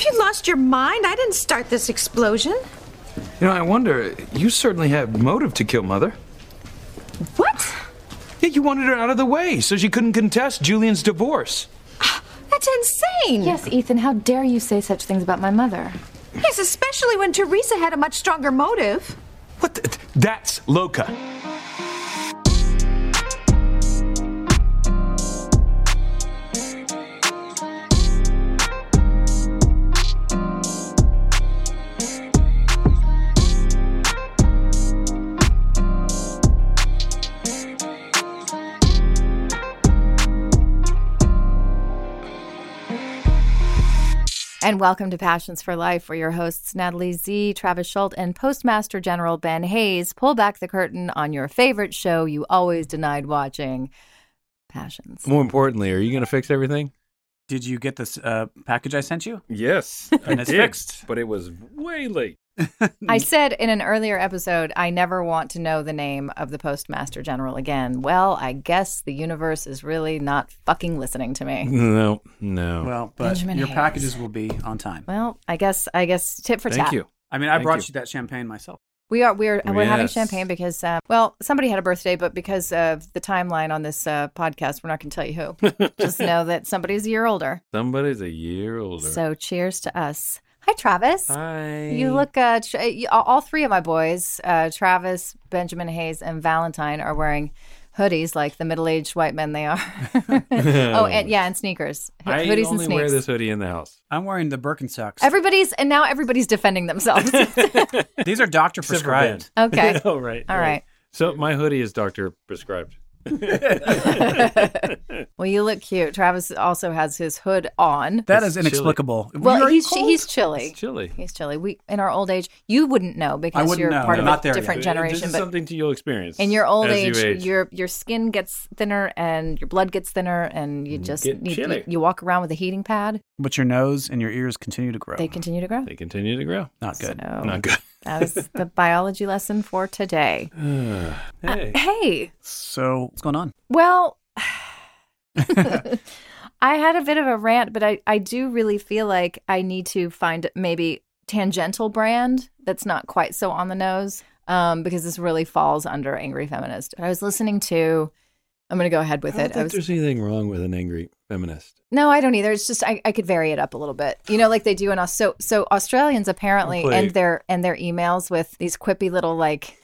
you lost your mind? I didn't start this explosion. You know, I wonder, you certainly had motive to kill Mother. What? Yeah, you wanted her out of the way so she couldn't contest Julian's divorce. That's insane. Yes, Ethan, how dare you say such things about my mother? Yes, especially when Teresa had a much stronger motive. What? That's Loca. And welcome to Passions for Life, where your hosts Natalie Z, Travis Schultz, and Postmaster General Ben Hayes pull back the curtain on your favorite show you always denied watching, Passions. More importantly, are you going to fix everything? Did you get this package I sent you? Yes, And it's fixed. but it was way late. I said in an earlier episode, I never want to know the name of the Postmaster General again. Well, I guess the universe is really not fucking listening to me. No. Well, but Benjamin your Hayes. packages will be on time. Well, I guess tit for tat. Thank you. I mean, I Thank brought you. you that champagne myself. We're having Yes. champagne because, somebody had a birthday, but because of the timeline on this podcast, we're not going to tell you who. Just know that somebody's a year older. Somebody's a year older. So cheers to us. Hi, Travis. Hi. You look, all three of my boys, Travis, Benjamin Hayes, and Valentine, are wearing hoodies like the middle-aged white men they are. and sneakers. I Hoodies only and sneaks. wear this hoodie in the house. I'm wearing the Birkenstocks. Now everybody's defending themselves. These are doctor Except for prescribed. Okay. Oh, right. All right. So my hoodie is doctor prescribed. Well, you look cute. Travis also has his hood on. That It's is inexplicable. Well, Are you he's cold? chilly. It's chilly. He's chilly. We in our old age, you wouldn't know because wouldn't you're know. part I'm of not a there different yet. generation. This is But something you'll experience. in your old as you age, your skin gets thinner and your blood gets thinner, and you just Get chilly. you walk around with a heating pad. But your nose and your ears continue to grow. They continue to grow. They continue to grow. Not good. So Not good. that was the biology lesson for today. Hey. Hey, So what's going on? well, I had a bit of a rant, but I do really feel like I need to find maybe tangential brand that's not quite so on the nose, because this really falls under angry feminist. I was listening to, I'm going to go ahead with I don't it. think there's anything wrong with an angry feminist. No, I don't either. It's just I could vary it up a little bit. You know, like they do in so Australians apparently Play. end their emails with these quippy little like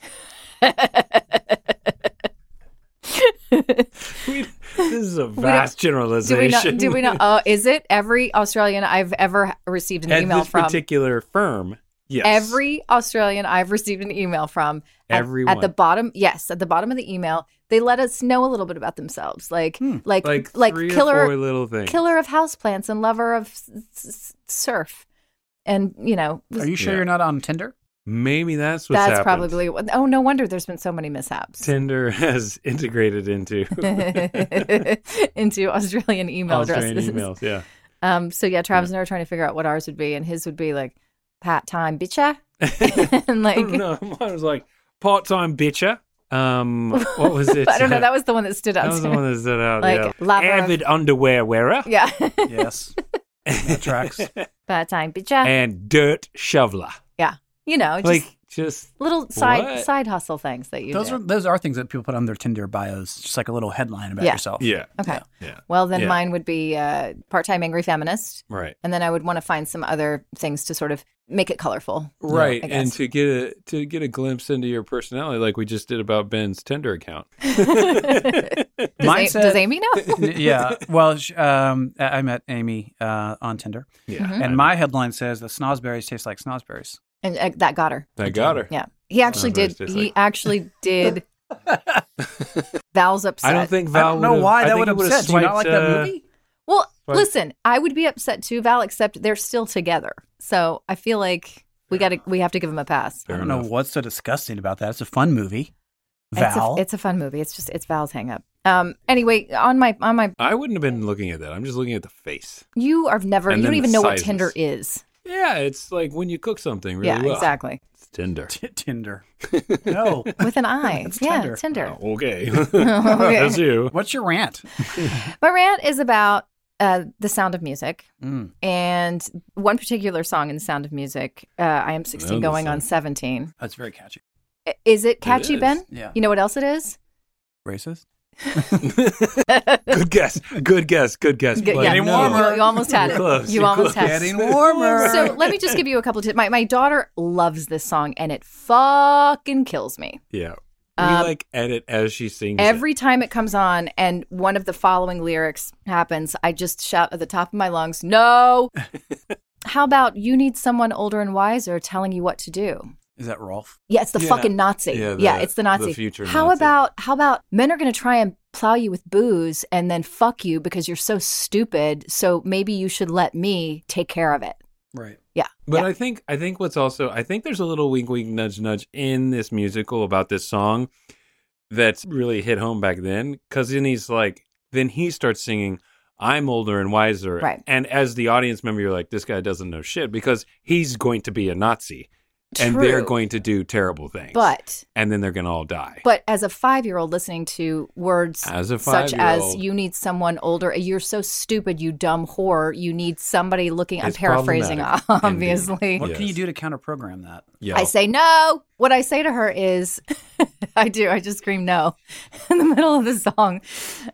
This is a vast generalization. do we know is it every Australian I've ever received an At email this from? particular firm, yes. Every Australian I've received an email from, Everyone. at the bottom of the email, they let us know a little bit about themselves, like like three killer or four little things. killer of houseplants and lover of surf, and Are you sure Yeah. you're not on Tinder? Maybe that's what's that's happened. probably oh no wonder there's been so many mishaps Tinder has integrated into into Australian email Australian addresses. emails. Yeah. So yeah, Travis and I were trying to figure out what ours would be, and his would be like part time bitcha, and like No, mine was like part-time bitcher. What was it? I don't know. That was the one that stood out. That was to the me. one that stood out. Like, yeah. lover of- Avid underwear wearer Yeah, Yes. That tracks. part time bitcha. and dirt shoveler. Yeah, just Like just little what? side hustle things that you do. Those are things that people put on their Tinder bios, just like a little headline about Yeah. yourself. yeah. Okay. Yeah. Well, then Yeah. mine would be part-time angry feminist, Right. and then I would want to find some other things to sort of make it colorful. Right, I and guess. to get a glimpse into your personality, like we just did about Ben's Tinder account. Mine said- Does Amy know? Yeah. Well, I met Amy on Tinder, Yeah, and my headline says that snozberries taste like snozberries. And that got her. I got her. Yeah, he actually did. Snozberries taste He like- actually did. Val's upset. I don't think I Val. don't know would've- why I that think would he would've upset. Do you not like swiped, that movie? Well, But- listen, I would be upset too, Val, except they're still together. So I feel like we have to give him a pass. I don't know what's so disgusting about that. It's a fun movie. It's Val. a fun movie. It's Val's hang up. Anyway, on my I wouldn't have been looking at that. I'm just looking at the face. you are never And you don't then even the know what sizes. Tinder is. Yeah, it's like when you cook something really Yeah, well. exactly. It's Tinder. Tinder. No. With an I. It's yeah, Tinder. Tinder. Oh, okay. That's you. What's your rant? My rant is about The Sound of Music. And one particular song in The Sound of Music, I Am 16 going on 17. That's very catchy. Is it catchy, is. Ben? Yeah. You know what else it is? Racist? Good guess. Good guess. Good guess. Good- But yeah. Getting no. warmer. You almost had You're it. close. You You're almost close. had it. Getting warmer. So let me just give you a couple of tips. My daughter loves this song, and it fucking kills me. Yeah. We like edit as she sings Every time it comes on and one of the following lyrics happens, I just shout at the top of my lungs, no. How about you need someone older and wiser telling you what to do? Is that Rolf? Yeah, it's the Yeah. fucking Nazi. Yeah, It's the Nazi. the future how Nazi. about men are going to try and plow you with booze and then fuck you because you're so stupid, so maybe you should let me take care of it. Right. Yeah. But yeah. I think what's also I think there's a little wink wink nudge nudge in this musical about this song that's really hit home back then, because then he starts singing I'm older and wiser. Right. And as the audience member, you're like, this guy doesn't know shit, because he's going to be a Nazi and True. they're going to do terrible things. And then they're going to all die. But as a 5-year-old listening to words As a such as 5-year-old. you need someone older, you're so stupid, you dumb whore, you need somebody looking, I'm It's paraphrasing, problematic, obviously. What Yes. can you do to counter program that? Yeah. I say no. What I say to her is, I just scream no in the middle of the song.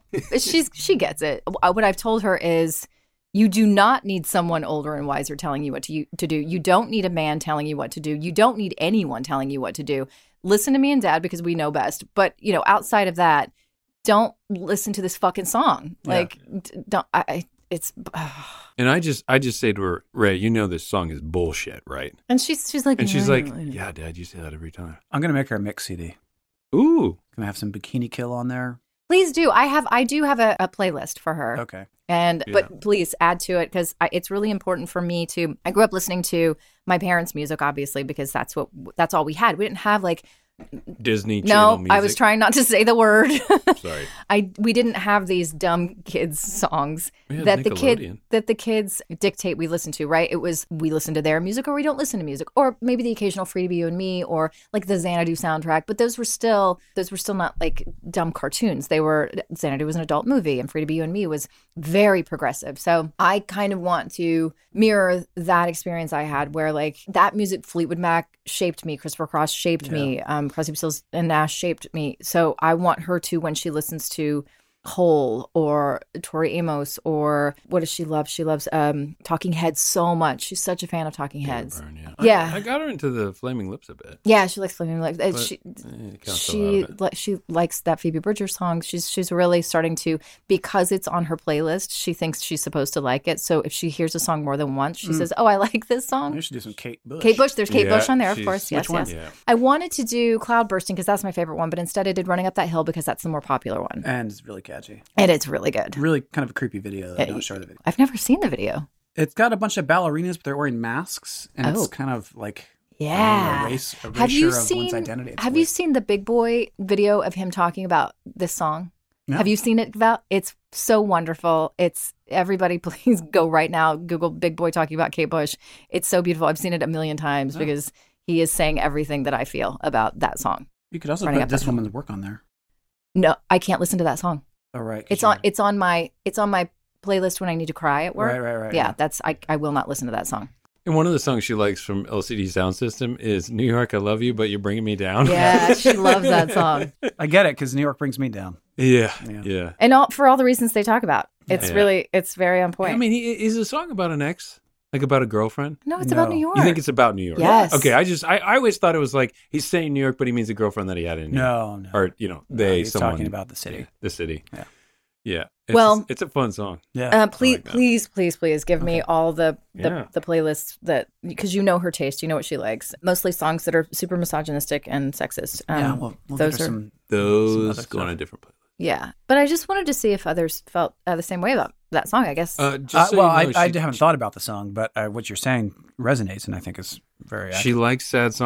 She gets it. What I've told her is, you do not need someone older and wiser telling you what to do. You don't need a man telling you what to do. You don't need anyone telling you what to do. Listen to me and Dad because we know best. But, outside of that, don't listen to this fucking song. Yeah. Like, don't. It's. And I just say to her, Ray, this song is bullshit, right? And she's like, And she's like, yeah, Dad, you say that every time. I'm going to make her a mix CD. Ooh. Can I have some Bikini Kill on there? please do. I do have a playlist for her. Okay. But please add to it because it's really important for me to. I grew up listening to my parents' music, obviously, because that's all we had. We didn't have like Disney Channel no. music. I was trying not to say the word. Sorry. We didn't have these dumb kids songs We had that Nickelodeon. the kids dictate we listen to. Right? It was we listen to their music or we don't listen to music, or maybe the occasional Free to Be You and Me or like the Xanadu soundtrack. But those were still not like dumb cartoons. Xanadu was an adult movie, and Free to Be You and Me was very progressive. So I kind of want to mirror that experience I had, where like that music, Fleetwood Mac shaped me, Christopher Cross shaped me, Crosby, Stills and Nash shaped me. So I want her to, when she listens to Hole or Tori Amos or what does she love? She loves Talking Heads so much. She's such a fan of Talking Heads. Burn, yeah. Yeah. I got her into the Flaming Lips a bit. Yeah, she likes Flaming Lips. But, She it counts a lot of it. she likes that Phoebe Bridgers song. She's really starting to, because it's on her playlist, she thinks she's supposed to like it. So if she hears a song more than once, she says, "Oh, I like this song." We should do some Kate Bush. Kate Bush. There's Kate Yeah, Bush on there, of she's- course. Which Yes, one? yes. Yeah. I wanted to do Cloud Bursting because that's my favorite one, but instead I did Running Up That Hill because that's the more popular one. And it's really catchy. And it's really good. Really kind of a creepy video. I don't show the video. I've never seen the video. It's got a bunch of ballerinas, but they're wearing masks, and Oh. it's kind of like Yeah. a Have you erasure of one's seen? identity. It's Have weird. you seen the Big Boy video of him talking about this song? No. Have you seen it, Val? It's so wonderful. It's everybody. Please go right now. Google Big Boy talking about Kate Bush. It's so beautiful. I've seen it a million times because he is saying everything that I feel about that song. You could also Running put Up this That Hill. woman's work on there. No, I can't listen to that song. Oh, right. 'cause It's on. you're- It's on my playlist when I need to cry at work. Right. Yeah, that's. I will not listen to that song. And one of the songs she likes from LCD Sound System is New York, I Love You, But You're Bringing Me Down. Yeah, she loves that song. I get it because New York brings me down. Yeah. Yeah. Yeah. And for all the reasons they talk about. It's Yeah. really, it's very on point. I mean, is a song about an ex? Like about a girlfriend? No, it's about No. New York. You think it's about New York? Yes. Okay, I always thought it was like he's saying New York, but he means a girlfriend that he had in New York. No. Or, He's someone. talking about the city. Yeah, the city. Yeah. Yeah. Well- it's a fun song. Yeah. Please, like that. please give me all the Yeah. playlists that, because you know her taste, you know what she likes. Mostly songs that are super misogynistic and sexist. Yeah, we'll those give her are some. Those other go on stuff. a different place. yeah. But I just wanted to see if others felt the same way about that song. I guess. Just so Well, you know, I haven't thought about the song, but what you're saying resonates, and I think is very She accurate. likes sad songs.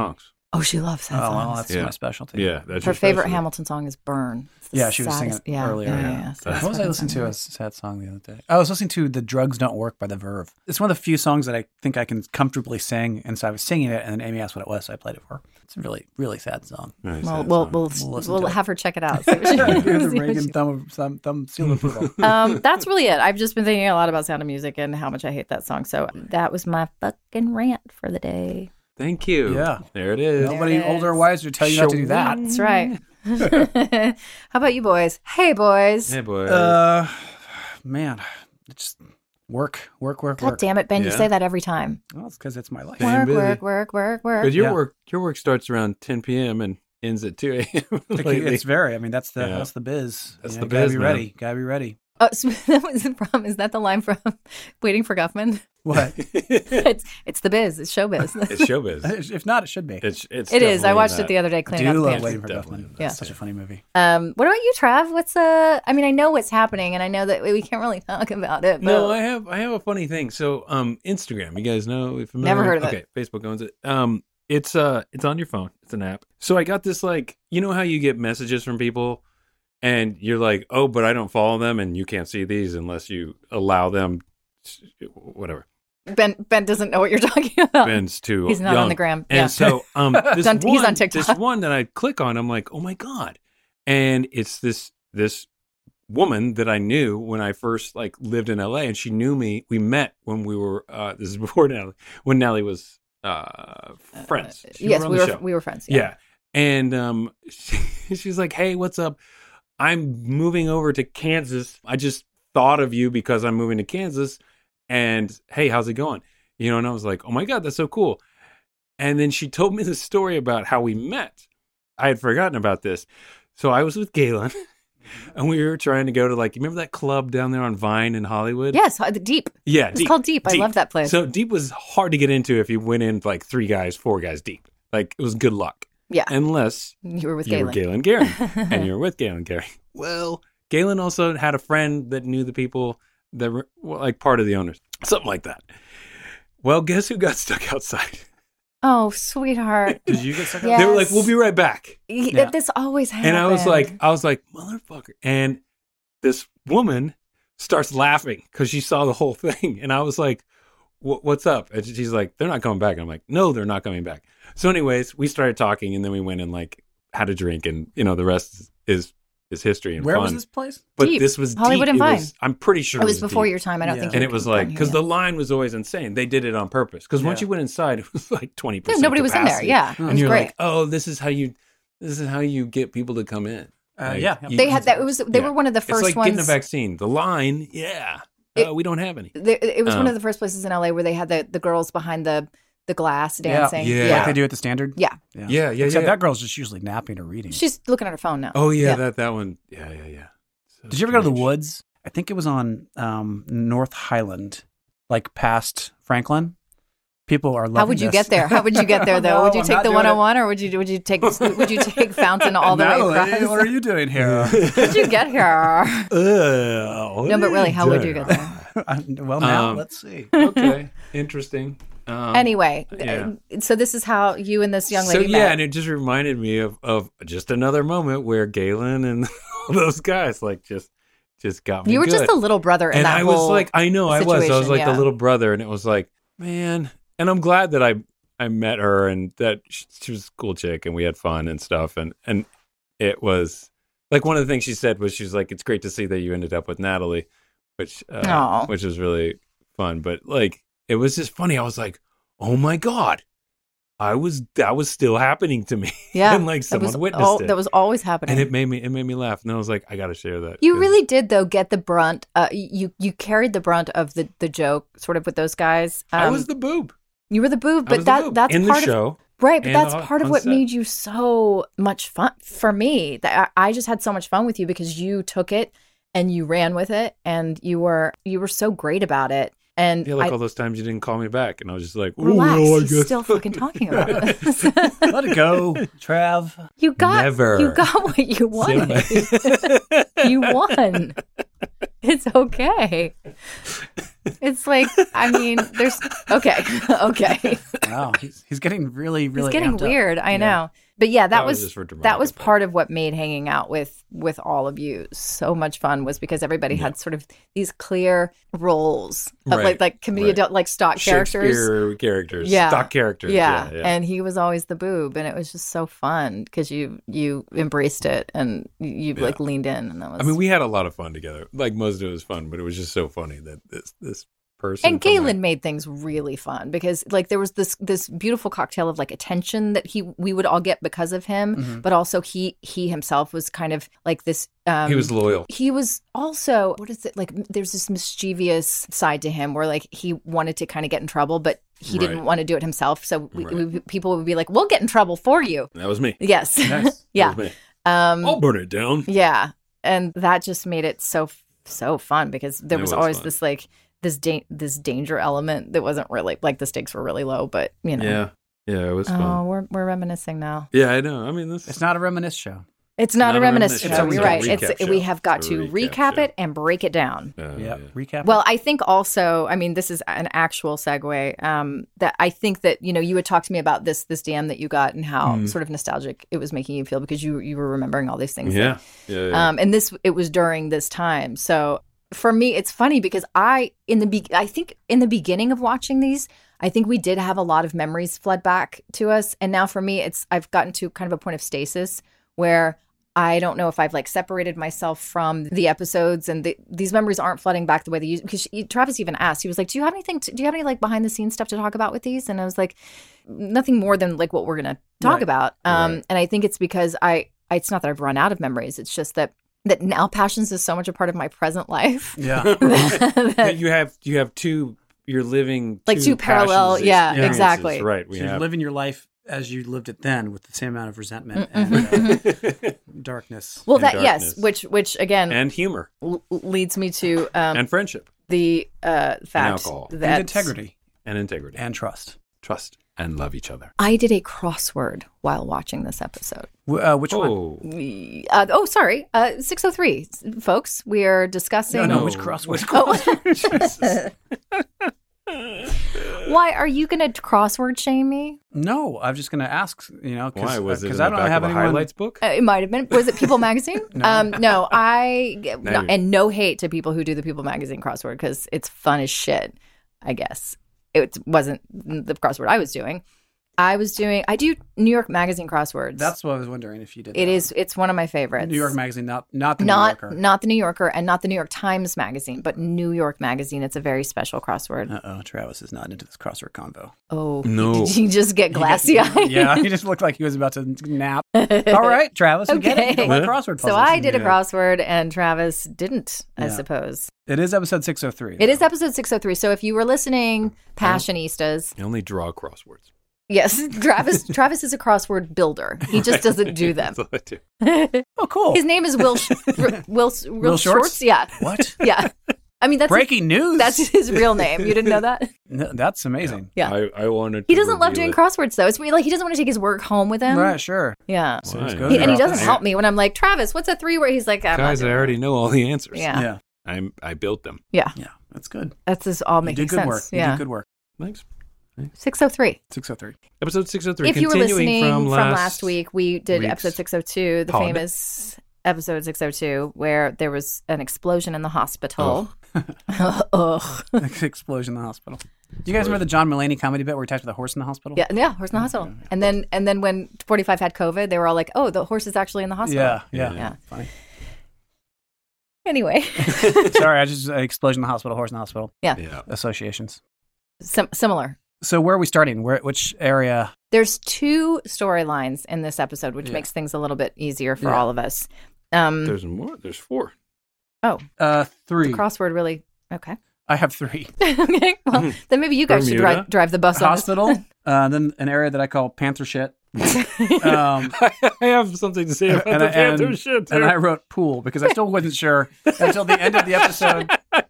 Oh, she loves sad Oh, songs. well, that's Yeah. my specialty. Yeah, that's Her your favorite specialty. Hamilton song is "Burn." It's the Yeah, she was singing saddest- it earlier. Yeah. What was I listening to? A sad song the other day. I was listening to "The Drugs Don't Work" by The Verve. It's one of the few songs that I think I can comfortably sing, and so I was singing it, and then Amy asked what it was, so I played it for her. It's a really, really sad song. Nice, Well, sad we'll song. listen to it. have her check it out. See what she- Give the see what Reagan she- thumb seal of approval. That's really it. I've just been thinking a lot about Sound of Music and how much I hate that song. So that was my fucking rant for the day. Thank you. Yeah. There it is. Nobody it older or is. wiser tell you not to do that. That's right. How about you boys? Hey, boys. Hey, boy. Man, it's just work. God damn it, Ben. You Yeah. say that every time. Well, it's because it's my life. Damn. busy. Work. But your Yeah. work starts around 10 p.m. and ends at 2 a.m. lately. It's very. I mean, that's the Yeah. that's the biz. That's You the gotta biz, be man. ready. Gotta be ready. Oh, so that was from. Is that the line from Waiting for Guffman? What? It's the biz. It's showbiz. It's showbiz. If not, it should be. It's It is. definitely I watched that. it the other day I cleaning out do the love pantry. Waiting for Definitely. Guffman. Yeah. It's such a funny movie. What about you, Trav? What's I mean, I know what's happening, and I know that we can't really talk about it. But No, I have a funny thing. So, Instagram, you guys know? If Never heard of it. Okay, Facebook owns it. It's on your phone. It's an app. So I got this, like, you know how you get messages from people and you're like, oh, but I don't follow them and you can't see these unless you allow them, whatever. Ben doesn't know what you're talking about. Ben's too He's not young. on the gram. And Yeah. so this He's on TikTok. This one that I click on, I'm like, oh my God. And it's this woman that I knew when I first like lived in LA, and she knew me. We met when we were this is before Natalie, when Natalie was friends. She Yes, on we the were show. we were friends. Yeah. And she's like, hey, what's up? I'm moving over to Kansas. I just thought of you because I'm moving to Kansas. And hey, how's it going? You know, and I was like, oh my God, that's so cool. And then she told me the story about how we met. I had forgotten about this. So I was with Galen and we were trying to go to, like, you remember that club down there on Vine in Hollywood? Yes, the Deep. Yeah. It's called Deep. I love that place. So Deep was hard to get into if you went in like 3 guys, 4 guys deep. Like, it was good luck. Yeah. Unless You were with you were Galen. Galen Gehring and you were with Galen Gehring. Well, Galen also had a friend that knew the people that were, well, like, part of the owners. Something like that. Well, guess who got stuck outside? Oh, sweetheart. Did you get stuck? Yes. They were like, we'll be right back. Yeah. This always happens. And I was like, motherfucker. And this woman starts laughing because she saw the whole thing. And I was like, what's up? And she's like, they're not coming back. And I'm like, no, they're not coming back. So anyways, we started talking and then we went and like had a drink, and you know, the rest is history and Where fun. was this place? But Deep. this was Hollywood Deep. and It Vine. was- I'm pretty sure it was before Deep. your time. I don't Yeah. think. And you it was could like, come because here. the line was always insane. They did it on purpose. Because once Yeah. you went inside, it was like 20%. Yeah, nobody was in there. capacity. Yeah, it And was you're great. like, oh, this is how you get people to come in. Like, Yeah. you- They had that. It was. They yeah. were one of the It's first like ones. getting a vaccine. The line, yeah. We don't have any. It was one Oh. of the first places in LA where they had the girls behind the glass Yeah. dancing. Yeah. Like they do at the Standard. Yeah. Yeah. Except that girl's just usually napping or reading. She's looking at her phone now. Oh, yeah, that one. Yeah. So Did you ever go to the strange. woods? I think it was on North Highland, like past Franklin. People are loving How would you this. get there? How would you get there though? No, would you I'm take not the doing it. 101 or would you take Fountain all the Natalie, way across? what are you doing here? How would you get here? No, but really, how would you get there? Well, now Um, let's see. Okay, interesting. Anyway, yeah. so this is how you and this young So lady yeah, met. and it just reminded me of just another moment where Galen and all those guys like just got me. You were good. just the little brother in and that I whole was like, I know, I was situation, like yeah. the little brother, and it was like, man. And I'm glad that I met her and that she was a cool chick and we had fun and stuff, and it was like one of the things she said was she's like, it's great to see that you ended up with Natalie, which Aw. which was really fun, but like it was just funny. I was like, oh my God. That was still happening to me. Yeah, and like someone witnessed it. That was always happening. And it made me laugh. And I was like, I got to share that. You 'cause- really did, though, get the brunt. You carried the brunt of the joke, sort of with those guys. I was the boob. You were the boob, I but was the boob. that's in part the show. of right. But and that's on- part of on what set. made you so much fun for me. That I just had so much fun with you because you took it and you ran with it, and you were so great about it. And I feel like all those times you didn't call me back, and I was just like, relax. "Ooh, I He's guess." still fucking talking about it. Let it go, Trav. You got Never. what you wanted. You won. It's okay. It's like, I mean, there's okay. Wow, he's getting really It's getting amped up. weird. I know. But yeah, that was was just for dramatic that was effect. part of what made hanging out with all of you so much fun, was because everybody had sort of these clear roles of Right, like comedian right. like stock characters. Shakespeare characters, Yeah. stock characters. Yeah. Yeah. And he was always the boob, and it was just so fun because you embraced it and you like leaned in, and that was. I mean, we had a lot of fun together. Like, most of it was fun, but it was just so funny that this person. And from, Galen like, made things really fun because like there was this beautiful cocktail of like attention that we would all get because of him, but also he himself was kind of like this. he was loyal. He was also, what is it, like there's this mischievous side to him where like he wanted to kind of get in trouble, but he didn't Right. want to do it himself. So Right. people would be like, "We'll get in trouble for you." That was me. Yes, Nice. yeah, That was me. um, I'll burn it down. yeah, and that just made it so fun because there It was was always fun. this like this danger element that wasn't really like the stakes were really low, but you know. Yeah, it was Oh, fun. we're reminiscing now. Yeah, I know. I mean, this. It's not a reminisce show. It's not a reminisce reminiscence. show. It's a You're right. recap It's we show. have got It's a to recap recap show. it and break it down. Yeah, recap. Well, I think also, I mean, this is an actual segue. That I think that you had talked to me about this DM that you got and how sort of nostalgic it was making you feel because you were remembering all these things. Yeah. And it was during this time. So for me, it's funny because I think in the beginning of watching these, I think we did have a lot of memories flood back to us. And now for me, I've gotten to kind of a point of stasis where I don't know if I've like separated myself from the episodes, and these memories aren't flooding back the way they used. Because Travis even asked, he was like, "Do you have any like behind the scenes stuff to talk about with these?" And I was like, "Nothing more than like what we're gonna talk Right. about." Right. And I think it's because it's not that I've run out of memories. It's just that now passions is so much a part of my present life. yeah. that- you have two. You're living Like two parallel- passions, yeah, experiences, exactly. Right. We So you're have. living your life as you lived it then with the same amount of resentment Mm-hmm. and darkness. well, And that yes, darkness. which again and humor leads me to and friendship the fact alcohol. that And integrity and integrity and trust. trust and love each other. I did a crossword while watching this episode. Which one? Oh, Sorry, 603, folks. We are discussing. No, No. which crossword? Why are you going to crossword shame me? No, I'm just going to ask, why was it in because the I don't back have of a anyone. highlights book? It might have been. Was it People Magazine? No, and no hate to people who do the People Magazine crossword because it's fun as shit. I guess it wasn't the crossword I was doing. I do New York Magazine crosswords. That's what I was wondering if you did. It's one of my favorites. New York Magazine, not the New Yorker. Not the New Yorker and not the New York Times Magazine, but New York Magazine. It's a very special crossword. Uh-oh, Travis is not into this crossword convo. Oh, No. Did he just get glassy eyed? Yeah, he just looked like he was about to nap. All right, Travis, we get it. You don't like crossword puzzles. So I did a crossword and Travis didn't, I Yeah. suppose. It is episode 603. It is episode 603. So if you were listening, Passionistas, I only draw crosswords. yes, Travis is a crossword builder. He just doesn't do them. That's all I do. Oh, cool. His name is Will Will Shorts? Shorts? Yeah. What? Yeah. I mean, that's Breaking news. that's his real name. You didn't know that? No, that's amazing. Yeah. I wanted. He to doesn't love reveal doing it. crosswords though. It's really like he doesn't want to take his work home with him. Right, sure. Yeah. So just Why? go He there. doesn't help me when I'm like, Travis, what's a 3 word? He's like, I'm not Guys, I doing already know all the answers. it. Yeah. Yeah, I built them. Yeah. yeah, that's good. That's just all You making did good sense. work. You Yeah. did good work. Thanks. 603. 603. Episode 603. If you were Continuing listening from last week, we did week's episode 602, the pod. famous episode 602, where there was an explosion in the hospital. Ugh. Explosion in the hospital. Do you guys remember the John Mulaney comedy bit where he talked to the horse in the hospital? Yeah, horse in the hospital. And then when 45 had COVID, they were all like, "Oh, the horse is actually in the hospital." Yeah. Yeah. Funny. Anyway, Sorry, I just explosion in the hospital, horse in the hospital Yeah. associations. similar. So where are we starting? Which area? There's 2 storylines in this episode, which Yeah. makes things a little bit easier for Yeah. all of us. There's more. There's 4. 3. Crossword really okay. I have 3. Okay, well, then maybe you guys should Bermuda? drive the bus on this. Hospital. Then an area that I call Panther shit. Um, I have something to say about and, the I, Panther and, shit. and I wrote pool because I still wasn't sure until the end of the episode.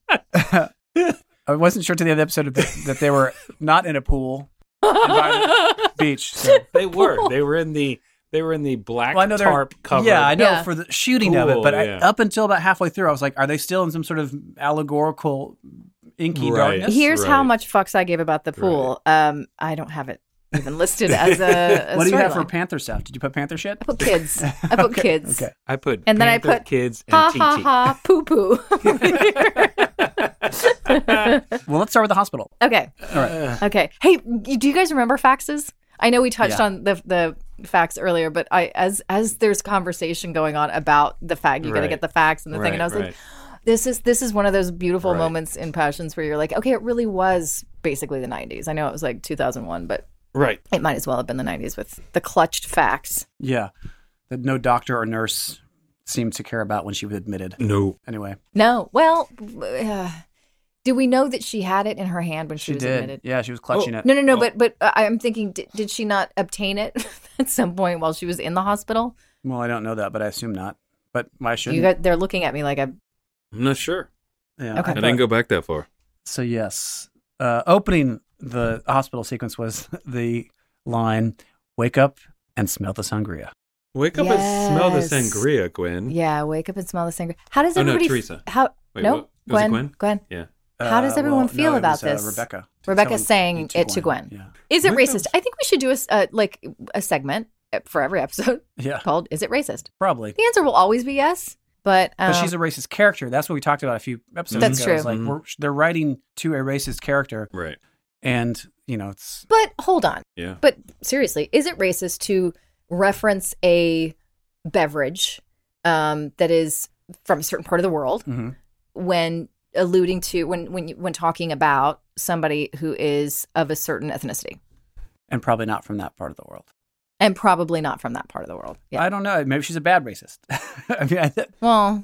I wasn't sure to the end of the episode that they were not in a pool and by the beach. So. They were in the They were in the black Well, I know they're tarp cover. Yeah, I know Yeah. for the shooting of it, Pool, but yeah. up until about halfway through, I was like, are they still in some sort of allegorical inky Right. darkness? Here's how Right. much fucks I gave about the pool. I don't have it even listed as a What do you have for storyline. Panther stuff? Did you put Panther shit? I put kids. I put kids. Okay. I put And then I Panther, put kids and Ha TT. ha ha poo poo. Well, let's start with the hospital. Okay. All right. Okay. Hey, do you guys remember faxes? I know we touched Yeah. on the fax earlier, but as there's conversation going on about the fact, you got to Right. get the fax and the thing, and I was like, this is one of those beautiful Right. moments in Passions where you're like, okay, it really was basically the 90s. I know it was like 2001, but Right. it might as well have been the 90s with the clutched fax. Yeah. That no doctor or nurse seemed to care about when she was admitted. No. Anyway, No, well, do we know that she had it in her hand when she was did. admitted? Yeah, she was clutching it. No. But I'm thinking, did she not obtain it at some point while she was in the hospital? Well, I don't know that, but I assume not. But why shouldn't? You got, they're looking at me like I'm not sure. Yeah. Okay. I didn't go back that far. So yes, opening the hospital sequence was the line, "Wake up and smell the sangria." Wake up and smell the Yes. sangria, Gwen. yeah, wake up and smell the sangria. How does Oh, no, everybody? Teresa. How? Wait, no, what? Was it Gwen. Gwen? Yeah. How does everyone Well, feel no, it about was, this? Rebecca. Rebecca's Telling saying it to Gwen. Yeah. Is it Wake racist? up. I think we should do a segment for every episode Yeah. called "Is it racist?" Probably. The answer will always be yes, but But she's a racist character. That's what we talked about a few episodes That's ago. true. It's like they're writing to a racist character, Right. and it's But hold on. Yeah. But seriously, is it racist to reference a beverage that is from a certain part of the world Mhm. when alluding to when talking about somebody who is of a certain ethnicity and probably not from that part of the world. and probably not from that part of the world? Yeah. I don't know. Maybe she's a bad racist. I mean, Well,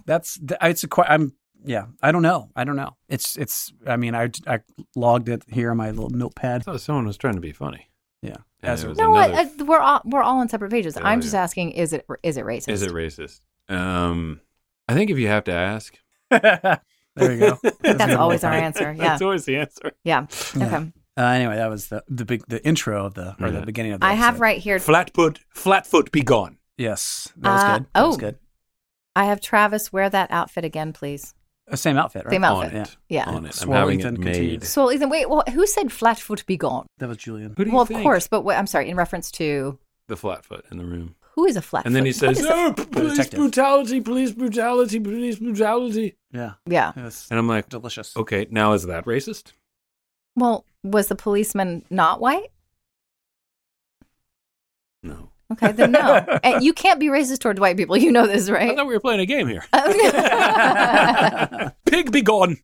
I don't know. It's. I mean, I logged it here on my little notepad. I thought someone was trying to be funny. Yeah. And As it a- was no, another- we're all on separate pages. I'm just Failure. asking: is it racist? Is it racist? I think if you have to ask, there you go. That's always our answer. Yeah, that's always the answer. yeah. Yeah. Okay. Anyway, that was the intro of the Yeah. beginning of the I have episode. right here. Flatfoot, be gone. Yes, that was good. That was oh. good. I have Travis wear that outfit again, please. Same outfit, right? Same outfit. On it. Yeah. On it. I'm Swole having Ethan it continued. made. So Ethan, wait. Well, who said Flatfoot be gone? That was Julian. Who do you Well, of think? course, but I'm sorry. In reference to The Flatfoot in the room. who is a Flatfoot? And then he says, What is "No, a- police detective. brutality, police brutality, police brutality." Yeah, yeah. it was And I'm like, delicious. okay, now is that racist? Well, was the policeman not white? No. Okay, then no. And you can't be racist towards white people. You know this, I right? thought we were playing a game here. Pig, be gone.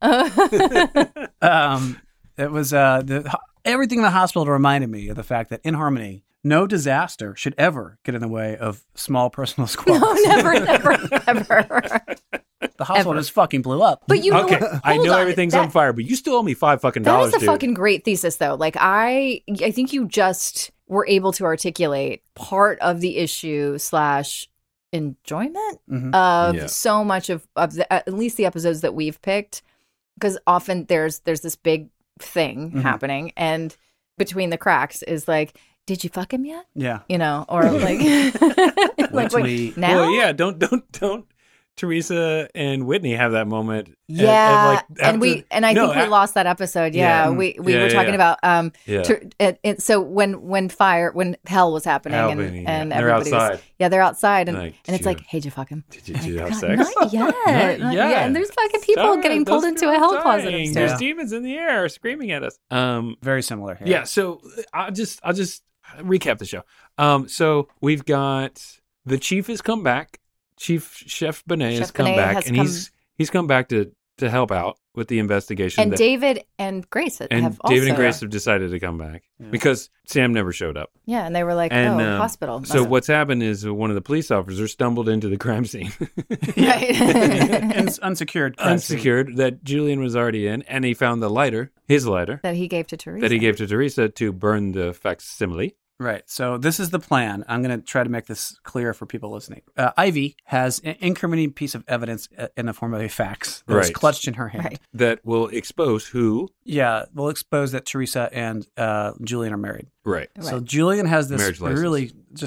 It was everything in the hospital reminded me of the fact that in Harmony, no disaster should ever get in the way of small personal squabbles. No, never, never. The hospital ever. just fucking blew up. But you know, Okay, what? I Hold know on. everything's on fire, but you still owe me $5 fucking That dollars, is a dude. fucking great thesis, though. Like I think you just were able to articulate part of the issue / enjoyment Mhm. of Yeah. so much of the, at least the episodes that we've picked, because often there's this big thing Mhm. happening, and between the cracks is like, did you fuck him yet? Yeah. You know, or like, like till wait, we- now? Well, yeah, don't Teresa and Whitney have that moment. Yeah, and and I think we lost that episode. Yeah, Yeah. we Yeah, were talking yeah. about Yeah. so when hell was happening Happening, and yeah. They're everybody was outside. they're outside and Like, and it's did like, you- hey, did you fuck him? Did you have God, sex? Not yet. Not Yeah, yet. and there's fucking people Sorry, getting pulled those into a people hell are closet dying. upstairs. There's demons in the air screaming at us. Very similar. Yeah. So I'll just recap the show. So we've got the chief has come back. Chief Chef Benet has Chef come Benet back, has and come- he's come back to help out with the investigation. And that- David and Grace have and also David and Grace have decided to come back because Sam never showed up. yeah, and they were like, And hospital. So what's happened is one of the police officers stumbled into the crime scene, right. Unsecured. crime scene. unsecured, that Julian was already in, and he found his lighter that he gave to Teresa. that he gave to Teresa to burn the facsimile. Right. So this is the plan. I'm going to try to make this clear for people listening. Ivy has an incriminating piece of evidence in the form of a fax that was Right. clutched in her hand. Right. That will expose who. Yeah, we'll expose that Teresa and Julian are married. Right. So Julian has this Marriage license. really just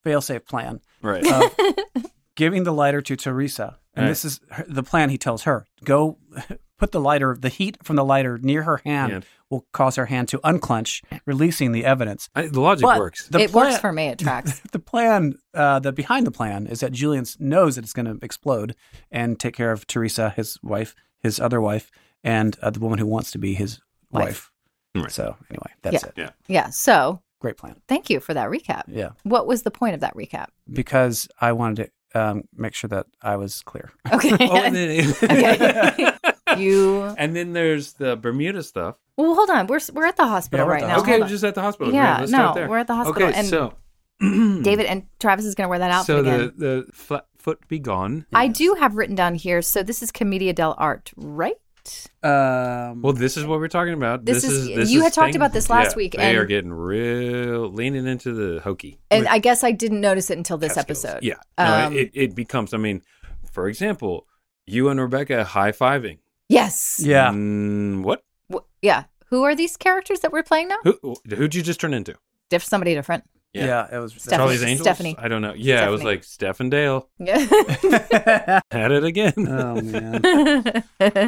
fail-safe plan Right. of giving the lighter to Teresa. And Right. this is the plan he tells her. Go put the heat from the lighter near her hand will cause her hand to unclench, releasing the evidence. The logic But works. the It plan- works for me. It tracks. The plan, behind the plan is that Julian knows that it's going to explode and take care of Teresa, his wife, his other wife, and the woman who wants to be his wife. Right. So anyway, that's it. Yeah. Yeah. So Great plan. thank you for that recap. Yeah. What was the point of that recap? Because I wanted to make sure that I was clear. Okay. Oh, and then Okay. You. and then there's the Bermuda stuff. Well, hold on. We're at the hospital Yeah, we're at right the now. hospital. Okay, Hold we're on. just at the hospital. Yeah, Great, let's no, start there. we're at the hospital, Okay, and so David and Travis is going to wear that outfit so again. the flat foot be gone. I do have written down here. So this is Commedia dell'arte, right? Well, this is what we're talking about. This is- you had talked about this last week, They and- are getting real leaning into the hokey. And I guess I didn't notice it until this Catskills. episode. Yeah, no, it becomes. I mean, for example, you and Rebecca high-fiving. Yes. Yeah. What? Yeah. Who are these characters that we're playing now? Who'd you just turn into? Somebody different. Yeah. It was Stephanie. Charlie's Angels? Stephanie. I don't know. Yeah, it was Stephanie. like Steph and Dale. Yeah. Had it again. Oh man.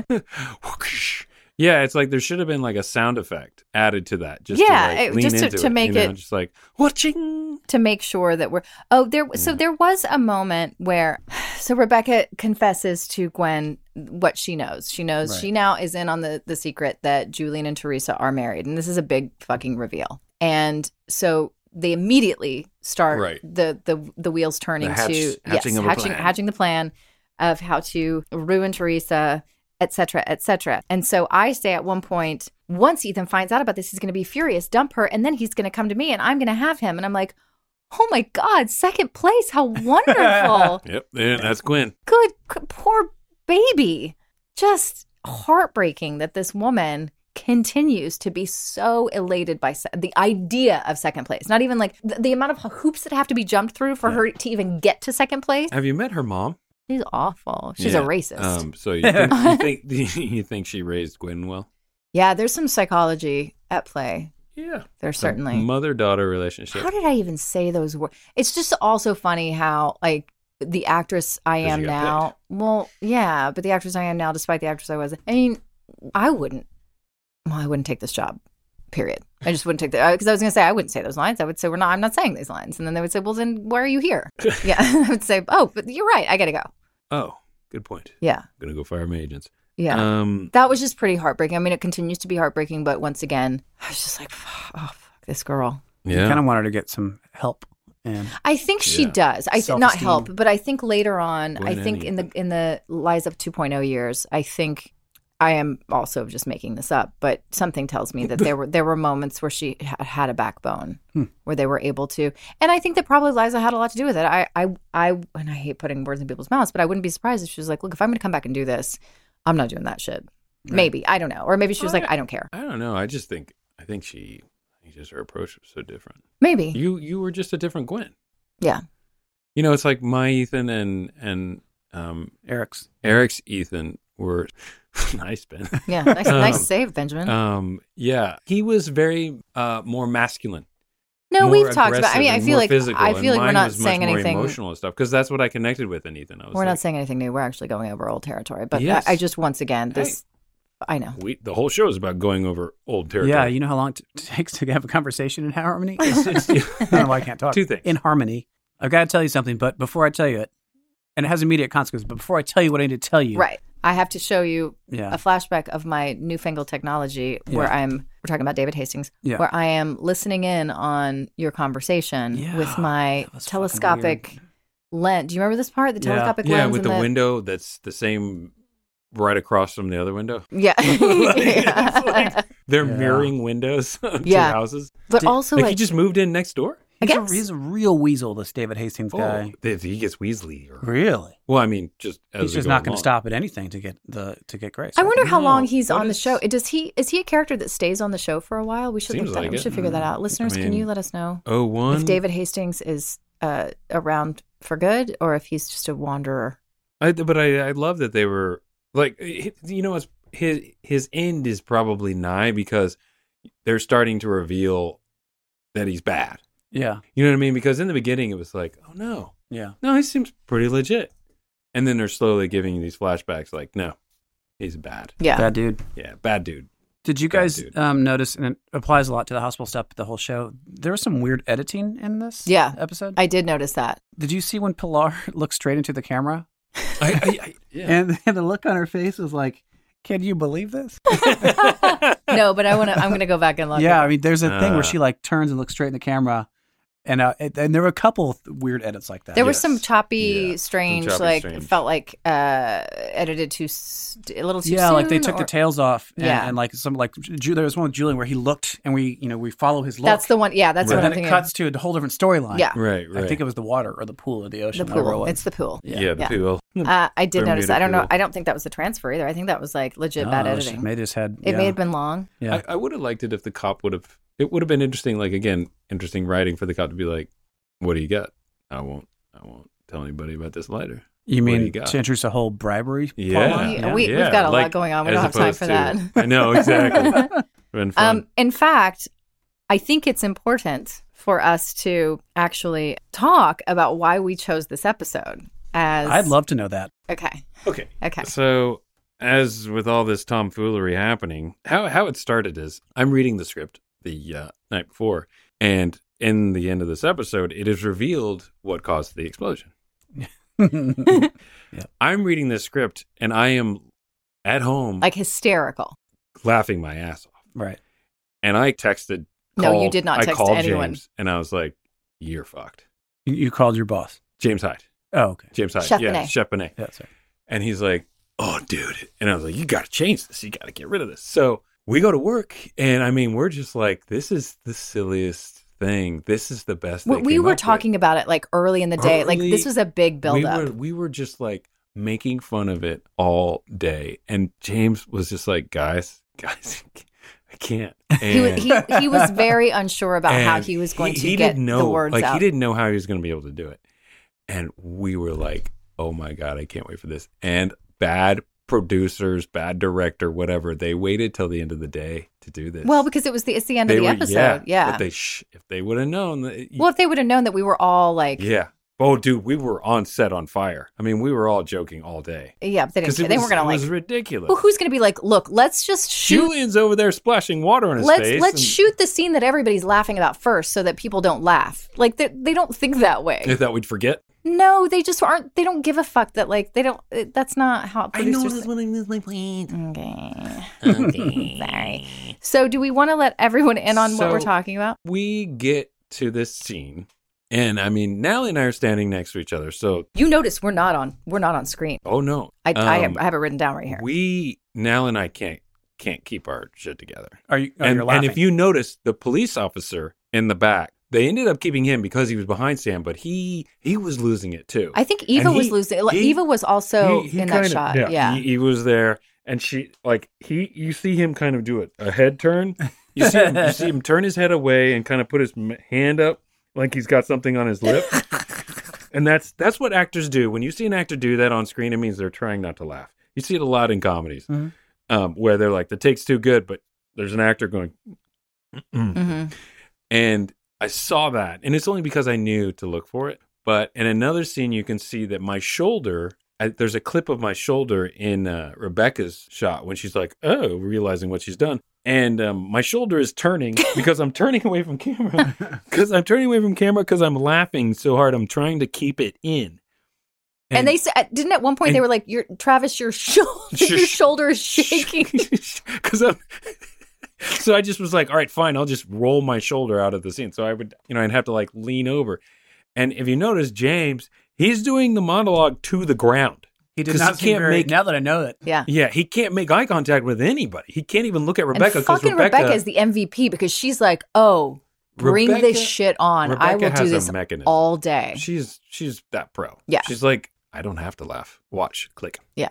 Yeah, it's like there should have been like a sound effect added to that. Just Yeah, to, like, it- lean just to- into to make you know, it- just like watching. To make sure that we're so there was a moment where Rebecca confesses to Gwen what she knows. She knows Right. she now is in on the secret that Julian and Teresa are married, and this is a big fucking reveal. And so they immediately start Right. the wheels turning to hatching of a plan. hatching the plan of how to ruin Teresa, et cetera, and so I say at one point, once Ethan finds out about this, he's going to be furious, dump her, and then he's going to come to me, and I'm going to have him, and I'm like, oh my God, second place, how wonderful. Yep, yeah, that's Gwen. Good, poor baby. Just heartbreaking that this woman continues to be so elated by the idea of second place. Not even like the amount of hoops that have to be jumped through for her to even get to second place. Have you met her mom? She's awful. She's a racist. So you think she raised Gwen well? Yeah, there's some psychology at play. Yeah, There's certainly. mother-daughter relationship. How did I even say those words? It's just also funny how, like, the actress I 'Cause am you got now. Well, yeah, but the actress I am now, despite the actress I was, I mean, I wouldn't take this job. Period. I just wouldn't take that because I was going to say I wouldn't say those lines. I would say I'm not saying these lines, and then they would say, well, then why are you here? Yeah, I would say, oh, but you're right. I got to go. Oh, good point. Yeah, Gonna go fire my agents. yeah. That was just pretty heartbreaking. I mean, it continues to be heartbreaking, but once again, I was just like, oh, fuck this girl. Yeah. Kind of wanted to get some help. And I think she Yeah. does. Not Self-esteem. help, but I think later on, Gwen I think and in the Liza 2.0 years, I think I am also just making this up, but something tells me that there were moments where she had a backbone, where they were able to, and I think that probably Liza had a lot to do with it. I and I hate putting words in people's mouths, but I wouldn't be surprised if she was like, "Look, if I'm going to come back and do this, I'm not doing that shit." Maybe, I don't know, or maybe she was like, "I don't care." I don't know. I think just her approach was so different. Maybe, You were just a different Gwen. yeah. You know, it's like my Ethan and Eric's Ethan were nice, Ben. Yeah, nice save, Benjamin. Yeah, he was very more masculine. No, more we've talked about. I aggressive mean, I and feel more like physical, and we're mine not was saying much more anything. emotional and stuff because that's what I connected with in Ethan. I was We're like, not saying anything new. We're actually going over old territory. But Yes. I just, once again, this, I know. the whole show is about going over old territory. yeah, you know how long it takes to have a conversation in harmony? I don't know why I can't talk. Two things. In harmony. I've got to tell you something, but before I tell you it, and it has immediate consequences, but before I tell you what I need to tell you. Right. I have to show you Yeah. a flashback of my newfangled technology where we're talking about David Hastings, Yeah. where I am listening in on your conversation Yeah, with my that was fucking telescopic lens. Do you remember this part? The Yeah. telescopic Yeah, lens with and the window that's the same right across from the other window. Yeah. Like, they're Yeah. mirroring windows to Yeah. houses. But also, Like like, he just moved in next door. I guess. He's a real weasel, this David Hastings guy. He gets Weasley. Really? Well, I mean, just as He's we just go not going to along. stop at anything to get Grace. I wonder how No, long he's what on the is- show. Is he a character that stays on the show for a while? We should Seems look that. like We it. should figure that out. Listeners, I can mean, you let us know 01. if David Hastings is around for good or if he's just a wanderer? But I love that they were like, you know, his end is probably nigh because they're starting to reveal that he's bad. Yeah. You know what I mean? Because in the beginning, it was like, oh, no, he seems pretty legit. And then they're slowly giving you these flashbacks like, no, he's bad. Yeah. Bad dude. Yeah, bad dude. Did you guys notice, and it applies a lot to the hospital stuff, the whole show, there was some weird editing in this episode? I did notice that. Did you see when Pilar looked straight into the camera? Yeah. And the look on her face was like, can you believe this? No, but I'm going to go back and look. Yeah, I mean, there's a thing where she like turns and looks straight in the camra. And there were a couple of weird edits like that. There was some choppy, strange, strange. felt like edited a little too soon. Yeah, like they took the tails off. And, Yeah. and like there was one with Julian where he looked and we follow his look. That's the one. Yeah, that's the And one I'm then it thinking. cuts to a whole different storyline. Yeah. Right. I think it was the water or the pool or the ocean. The whatever it pool. was. It's the pool. Yeah, the pool. I did notice that. I don't know. pool. I don't think that was the transfer either. I think that was like legit bad editing. Made his head. It may have been long. Yeah. I would have liked it if the cop would have. It would have been interesting. Like again, interesting writing for the cop to be like, "What do you got? I won't tell anybody about this later." You What do mean you got? to introduce a whole bribery? Yeah. plotline? We've got a lot going on. We as don't have time opposed for to- that. I know exactly. Been fun. In fact, I think it's important for us to actually talk about why we chose this episode. I'd love to know that. Okay. Okay. Okay. So, as with all this tomfoolery happening, how it started is I'm reading the script the night before, and in the end of this episode, it is revealed what caused the explosion. I'm reading this script, and I am at home, Like hysterical. laughing my ass off. Right. And I texted. No, you did not text called anyone. James, and I was like, "You're fucked." You called your boss. James Hyde. Oh, okay. James Hyde. Chef Yeah, Benet. Chef Benet. Yeah, sorry. And he's like, "Oh, dude." And I was like, "You got to change this. You got to get rid of this." So we go to work, and I mean, we're just like, this is the silliest thing. This is the best. We were talking about it like early in the day. Like this was a big buildup. We were just like making fun of it all day. And James was just like, guys, I can't. And He was very unsure about how and he was going to he get didn't know, the words like, out. He didn't know how he was going to be able to do it. And we were like, oh my God, I can't wait for this. And bad producers, bad director, whatever, they waited till the end of the day to do this. Well, because it's the end of the episode. Yeah. But if they would have known that. Well, if they would have known that we were all like, Yeah. Oh, dude, we were on set on fire. I mean, we were all joking all day. yeah, but they didn't. They weren't going to It like. was ridiculous. Well, who's going to be like, look, let's just shoot. Julian's over there splashing water on his face. Let's and shoot the scene that everybody's laughing about first, so that people don't laugh. Like they don't think that way. They thought we'd forget. No, they just aren't. They don't give a fuck that like they don't. That's not how producers. what is my plan. Okay. Sorry. So, do we want to let everyone in on what we're So- talking about? We get to this scene, and I mean, Nally and I are standing next to each other. So, You notice we're not on screen. oh no, I have it written down right here. Nally and I can't keep our shit together. Are you? And you're laughing. if you notice, the police officer in the back, they ended up keeping him because he was behind Sam, but he was losing it too. I think Eva And was losing. Eva was also he in that kinda- shot. Yeah. He was there, and you see him kind of do a head turn. You see him turn his head away and kind of put his hand up like he's got something on his lip. And that's what actors do. When you see an actor do that on screen, it means they're trying not to laugh. You see it a lot in comedies, where they're like, the take's too good, but there's an actor going, Mhm. and I saw that, and it's only because I knew to look for it. But in another scene, you can see that my shoulder, there's a clip of my shoulder in Rebecca's shot when she's like, oh, realizing what she's done. And my shoulder is turning because I'm turning away from camera. Because I'm laughing so hard. I'm trying to keep it in. And they said, didn't at one point they were like, Travis, your shoulder is shaking. Because so I just was like, all right, fine, I'll just roll my shoulder out of the scene. So I would, I'd have to like lean over. And if you notice, James, he's doing the monologue to the ground. he did 'cause not he seem can't very. make- Now that I know that, Yeah. Yeah, he can't make eye contact with anybody. He can't even look at And Rebecca because fucking Rebecca is the MVP because she's like, oh, bring Rebecca- this shit on. I will Rebecca do has a this mechanism. all day. She's that pro. Yeah. She's like, I don't have to laugh. Watch, click. Yeah.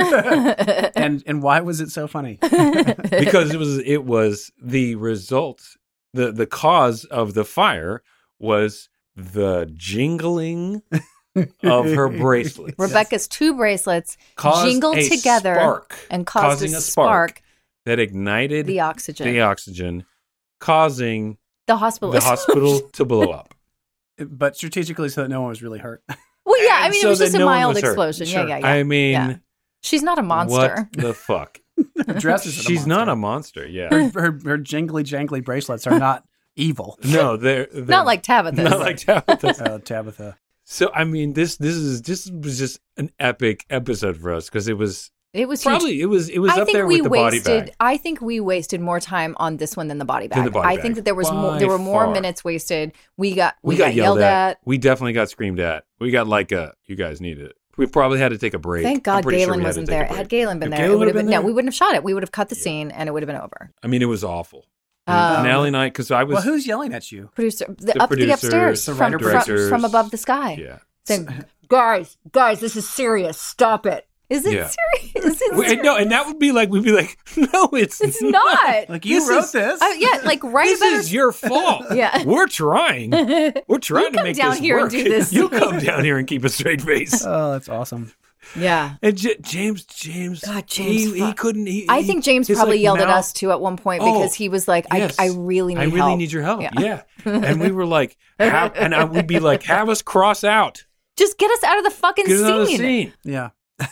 and why was it so funny? Because it was the result, the cause of the fire was the jingling of her bracelets. Rebecca's two bracelets Caused jingled a together spark, and caused causing a spark that ignited the oxygen. causing The hospital. the hospital to blow up. But strategically so that no one was really hurt. Well, yeah. I And mean, so it was that just a no one mild was hurt. explosion. Sure. Yeah. I mean, Yeah. She's not a monster. what the fuck? Her dress is She's not a monster. Yeah. her jingly jangly bracelets are not evil. No, they're Not like Tabitha. not like Tabitha. Tabitha. So I mean, this was just an epic episode for us because it was It was probably huge. it was I up think there we with the body bag. I think we wasted more time on this one than the body bag. Than the body I bag. think that there was By there were more far. minutes wasted. We got got yelled at. We definitely got screamed at. We got like you guys need it. We probably had to take a break. Thank God I'm pretty sure Galen we had to wasn't take a there. break. Had Galen been If there, Galen it would have would've been been no. We wouldn't have shot it. We would have cut the scene, and it would have been over. I mean, it was awful. Um, Nally and I, because I was Well, who's yelling at you? Producer, The the producers, upstairs the from, writer directors. from above the sky. yeah. Saying, guys, this is serious. Stop it. Is it Yeah. serious? Is it serious? No, and that would be like we'd be like, no, it's It's not. Like you This wrote is- this? Yeah, like write This a better. is your fault. Yeah. We're trying. We're trying You to come make down this here and work. do this. You come down here and keep a straight face. Oh, that's awesome. Yeah. And James, God, James, he fuck. couldn't. I think James his, probably like, yelled at mouth- us too at one point Oh, because he was like, yes. I really need help. I really need your help. Yeah. Yeah. And we were like, we'd be like, have us cross out. Just get us out of the fucking Get scene. another scene. Yeah.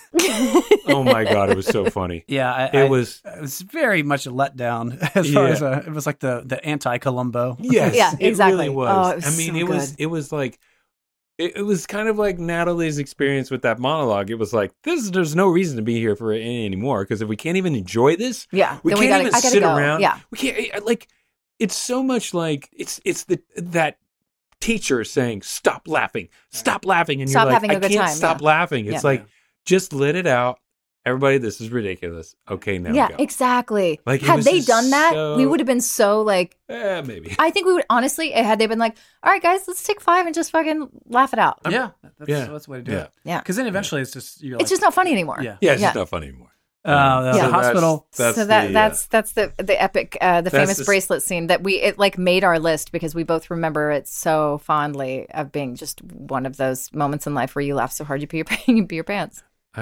Oh my God, it was so funny. Yeah. It was very much a letdown as far as Yeah. it was like the anti-Columbo. Yes, Yeah, it exactly. really was. Oh, it was I mean, so it was like it was kind of like Natalie's experience with that monologue. It was like there's no reason to be here for it anymore because if we can't even enjoy this, Yeah. we then can't even I gotta sit go. around. Yeah. We can't like it's so much like it's that teacher saying stop laughing, and Stop you're like having a I good can't time, stop yeah. laughing. It's Yeah. like just let it out. Everybody, this is ridiculous. Okay, now Yeah, go. exactly. Like, it had was they just done that, so- we would have been so like. Maybe. I think we would honestly, had they been like, "All right, guys, let's take 5 and just fucking laugh it out." Yeah. That's Yeah. the way to do Yeah. it. Yeah. Because then eventually it's just you're It's just not funny anymore. Yeah. Yeah, it's Yeah. just not funny anymore. the Yeah. hospital. So that's the epic, the famous the- bracelet scene that it like made our list because we both remember it so fondly of being just one of those moments in life where you laugh so hard you pee your pants.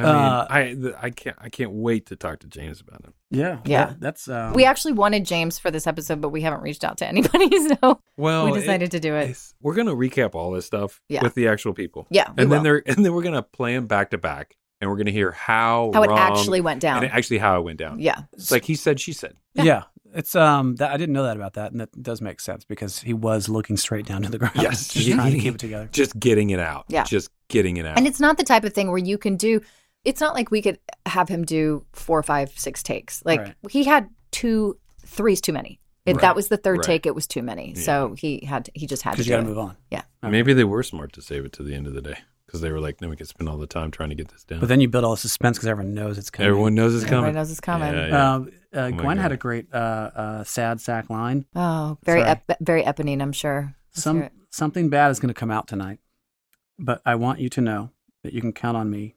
I mean, I can't wait to talk to James about him. Yeah. Yeah. That's We actually wanted James for this episode, but we haven't reached out to anybody, so Well, we decided to do it. We're gonna recap all this stuff Yeah. with the actual people. Yeah, we and then will. we're gonna play them back to back, and we're gonna hear how How it wrong actually went down. and actually how it went down. Yeah. It's like he said, she said. Yeah. It's that I didn't know that about that, and that does make sense because he was looking straight down to the ground. Yes. just trying to keep it together. Just getting it out. Yeah. Just getting it out. And it's not the type of thing where you can do. It's not like we could have him do 4, 5, 6 takes. Like Right. he had 2, 3's too many. If Right. that was the third Right. take, it was too many. So he just had to Because do you got to it. move on. Yeah. Maybe they were smart to save it to the end of the day because they were like, no, we can spend all the time trying to get this down. But then you build all the suspense because everyone knows it's coming. Everyone knows it's coming. Everybody knows it's coming. Yeah, yeah. my Gwen had God. a great sad sack line. Oh, very Sorry. very Eponine, I'm sure. Let's hear it. Something bad is going to come out tonight, but I want you to know that you can count on me.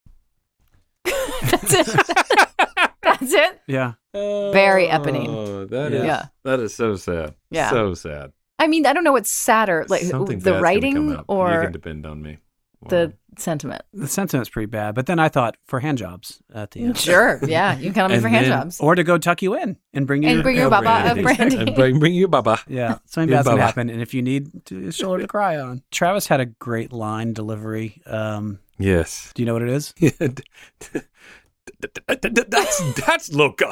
That's it. That's it. Yeah. Very Eponine. Oh, that Yeah. that is so sad. Yeah. So sad. I mean, I don't know what's sadder, like Something the bad's gonna come writing up. You or can depend on me. the sentiment. The sentiment's pretty bad, but then I thought for hand jobs at the end. Sure. Yeah. You can count on me And for hand then- jobs. Or to go tuck you in and bring you. And bring your baba of brandy. And bring you baba. Yeah, something Yeah, bad's going to baba. happen. And if you need a shoulder to cry on. Travis had a great line delivery. Yes. Do you know what it is? That's Loca.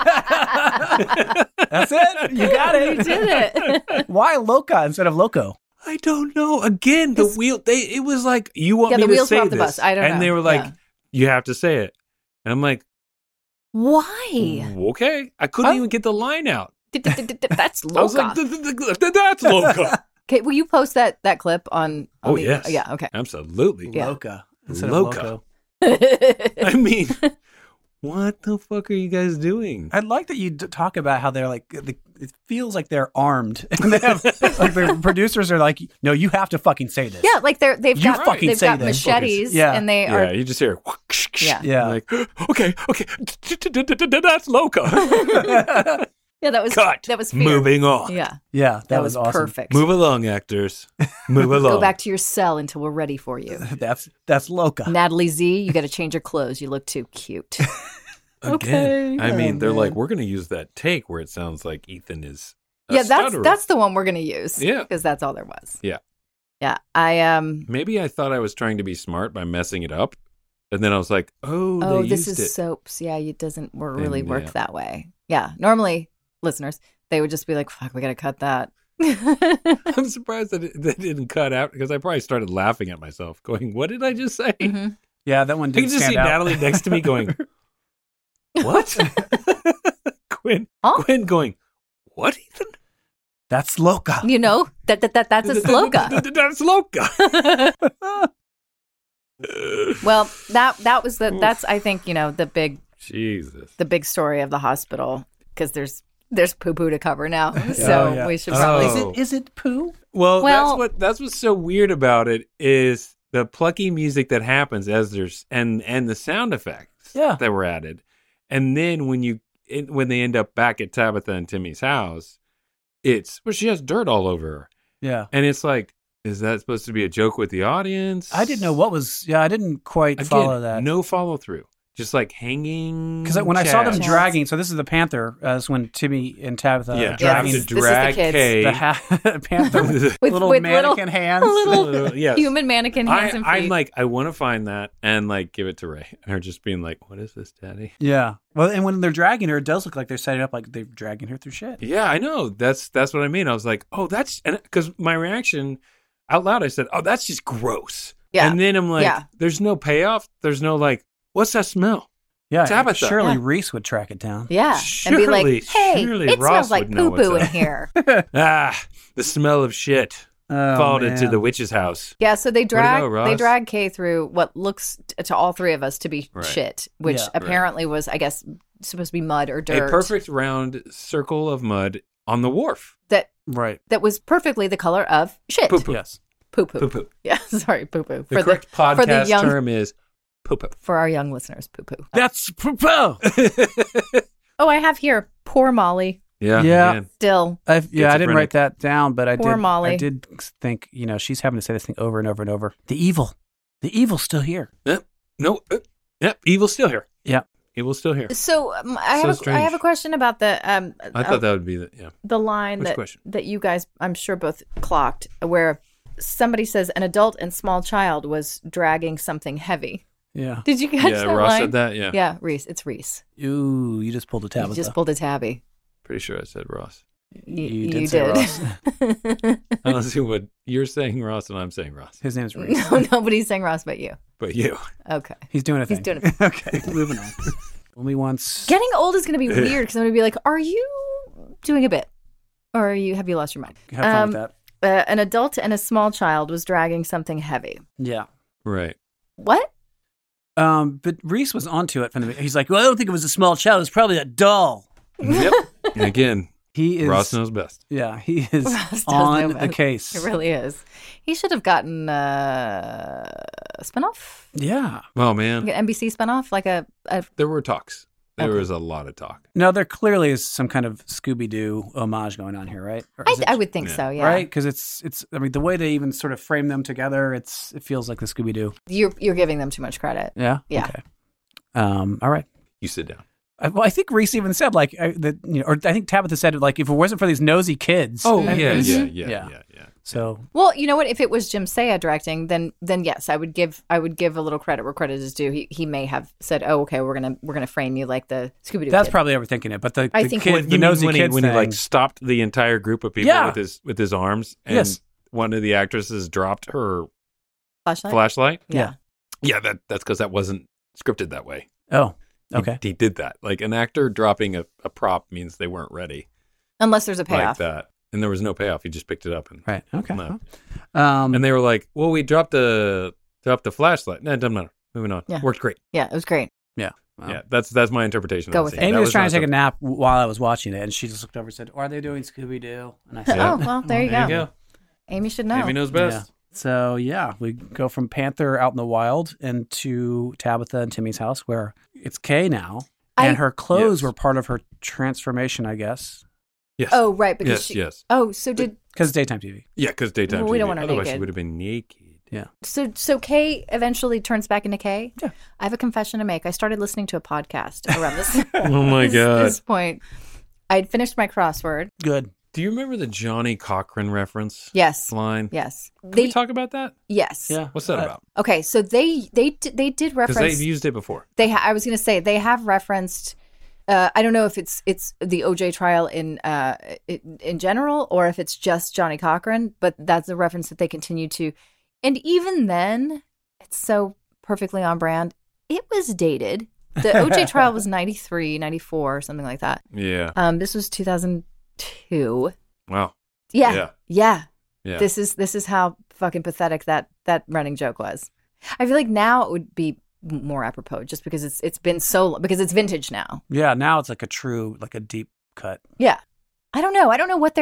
That's it. You got You it. did it. Why Loca instead of Loco? I don't know. Again, the wheel. It was like you want Yeah, me the to wheels were say off the this, bus. I don't and know. they were like, Yeah. "You have to say it," and I'm like, Why? "Okay." I couldn't Huh? even get the line out. That's I was Loca. like, "That's Loca." Okay, will you post that clip on Oh the, yes. Yeah, okay. Absolutely. Yeah. Loca instead Loca. of Loco. I mean, what the fuck are you guys doing? I like that you talk about how they're like, it feels like they're armed. And they have, like the producers are like, no, you have to fucking say this. Yeah, like they've You got fucking say this. machetes Yeah. and they Yeah, are you just hear, Yeah. Yeah. like, okay, that's Loca. Yeah, that was Cut. That was fear. Moving on. Yeah. Yeah, That was awesome. perfect. Move along, actors. Move along. Go back to your cell until we're ready for you. That's Loca. Natalie Z, you got to change your clothes. You look too cute. Again. Okay. I mean, Oh, they're like, man. we're going to use that take where it sounds like Ethan is Yeah, stutterer. that's the one we're gonna use. Yeah. because that's all there was. Yeah. Yeah, I Maybe I thought I was trying to be smart by messing it up, and then I was like, "Oh, Oh, they this used is it." soaps. Yeah, it doesn't And, really work yeah. that way. Yeah, normally listeners they would just be like, "Fuck, we gotta cut that." I'm surprised that that didn't cut out because I probably started laughing at myself, going, "What did I just say?" Mhm. Yeah, that one I can didn't just see stand out. Natalie next to me going, "What?" Quinn, Huh? Quinn going, "What, Ethan?" That's Loca. You know that's a sloka. That's Loca. Well, that was that's I think the Jesus. big story of the hospital because there's poo poo to cover now, so yeah. we should probably. Oh. Is it poo? Well- that's what's so weird about it is the plucky music that happens as there's and the sound effects Yeah. that were added, and then when they end up back at Tabitha and Timmy's house, she has dirt all over her, Yeah. and it's like, is that supposed to be a joke with the audience? I didn't know what was. Yeah, I didn't quite follow that. No follow through, just like hanging. Because when I saw them Chad. dragging, so this is the Panther. This is when Timmy and Tabitha yeah, are dragging this to is the drag kids. Kay. the Panther with With little little- mannequin hands. little Yes. human mannequin hands and feet. I'm like, I want to find that and like give it to Ray, and her just being like, "What is this, Daddy?" Yeah. Well, and when they're dragging her, it does look like they're setting up like they're dragging her through shit. Yeah, I know. That's what I mean. I was like, "Oh, that's," because my reaction out loud, I said, "Oh, that's just gross." Yeah. And then I'm like, Yeah. "There's no payoff. There's no like, what's that smell?" Yeah. Tabitha. Surely Yeah. Reese would track it down. Yeah, and be like, "Hey, surely it Ross smells like would know poo poo what's in up." here." The smell of shit Oh, followed into man. the witch's house. Yeah, so they to drag go, Ross? Kay through what looks to all three of us to be Right. shit, which Yeah. apparently was, I guess, supposed to be mud or dirt. A perfect round circle of mud on the wharf. that Right. was perfectly the color of shit. Poo-poo. Yes. Poo poo. Poo-poo. Yeah, sorry, poo poo. The correct for the podcast young term is poo-poo. for our young listeners, poo poo. That's poo. Oh, I have here poor Molly. Yeah. Yeah. man. Still, I didn't Schizophrenic. write that down, but I Poor did. Molly. I did think, she's having to say this thing over and over and over. The evil's still here. Yep. No. Yep. Evil's still here. Yeah. Evil's still here. so I So have strange. a question about the I thought that would be the line Which that question? that you guys I'm sure both clocked where somebody says an adult and small child was dragging something heavy. Yeah. Did you catch Yeah, that Ross line? said that. Yeah. Yeah, Reese. It's Reese. Ooh, you just pulled a You Tabitha. just pulled a tabby. Pretty sure I said Ross. You did say Ross. I don't see what you're saying, Ross, and I'm saying Ross. His name's Reese. No, nobody's saying Ross but you. But you. Okay. He's doing a thing. He's doing a Okay, moving on. Only once. Getting old is going to be weird because I'm going to be like, are you doing a bit? Or have you lost your mind? Have fun with that. An adult and a small child was dragging something heavy. Yeah. Right. What? But Reese was onto it from the beginning. He's like, well, I don't think it was a small child. It was probably a doll. Yep. And again, He is. Ross knows best. Yeah, he is Ross does on know the best. case. It really is. He should have gotten a spinoff, Yeah. Oh, man. like an NBC spinoff, like a There were talks. There Okay. was a lot of talk. No, there clearly is some kind of Scooby-Doo homage going on here, right? Or is it- I would think yeah. so, yeah. Right? Because it's. I mean, the way they even sort of frame them together, it feels like the Scooby-Doo. You're giving them too much credit. Yeah. Yeah. Okay. All right. You sit down. I think Reese even said like that, or I think Tabitha said like if it wasn't for these nosy kids. Oh, and- yeah, and- yeah, Mhm. yeah, Yeah. yeah, yeah. So Well, you know what? If it was Jim Saya directing, then yes, I would give a little credit where credit is due. He may have said, "Oh, okay, we're gonna frame you like the Scooby Doo." that's probably overthinking it. But the I think kid, when- the You mean nosy when he kids when he thing, like stopped the entire group of people Yeah. with his arms, and Yes. one of the actresses dropped her flashlight. flashlight? Yeah. Yeah, that's because that wasn't scripted that way. Oh, He- okay. He did that. Like an actor dropping a prop means they weren't ready Unless there's a like payoff. that. And there was no payoff. He just picked it up and Right. Okay. No. Um, and they were like, "Well, we dropped the flashlight." No, it doesn't matter. Moving on. Yeah. Worked great. Yeah, it was great. yeah. Well, Yeah, that's my interpretation. Go of with the it. scene. Amy That was trying to take a not nap while I was watching it, and she just looked over and said, "Are they doing Scooby Doo?" And I said, Yeah. Oh well, there you There go. you go. Amy should know. Amy knows best. So yeah, we go from Panther out in the wild into Tabitha and Timmy's house, where it's Kay now, and her clothes Yes. were part of her transformation, I guess, Yes. Oh right, because yes, she. yes. Oh, so did because it's daytime TV. Yeah, because daytime. Well, we don't TV. want her Otherwise, she naked. would have been naked. so Kay eventually turns back into Kay? Yeah. I have a confession to make. I started listening to a podcast around this. Oh my god. This point, I'd finished my crossword. Good. Do you remember the Johnny Cochran reference Yes. line? Yes. Can we talk about that? Yes. Yeah. What's that about? Okay, so they did Because reference. they've used it before. I was going to say they have referenced. I don't know if it's the OJ trial in general or if it's just Johnny Cochran, but that's a reference that they continue to. And even then, it's so perfectly on brand. It was dated. The OJ trial was 93, 94, or something like that. Yeah. This was 2002. Wow. Yeah. Yeah. This is how fucking pathetic that running joke was. I feel like now it would be more apropos just because it's been so because it's vintage now. Yeah, now it's like a true, like a deep cut. Yeah. I don't know what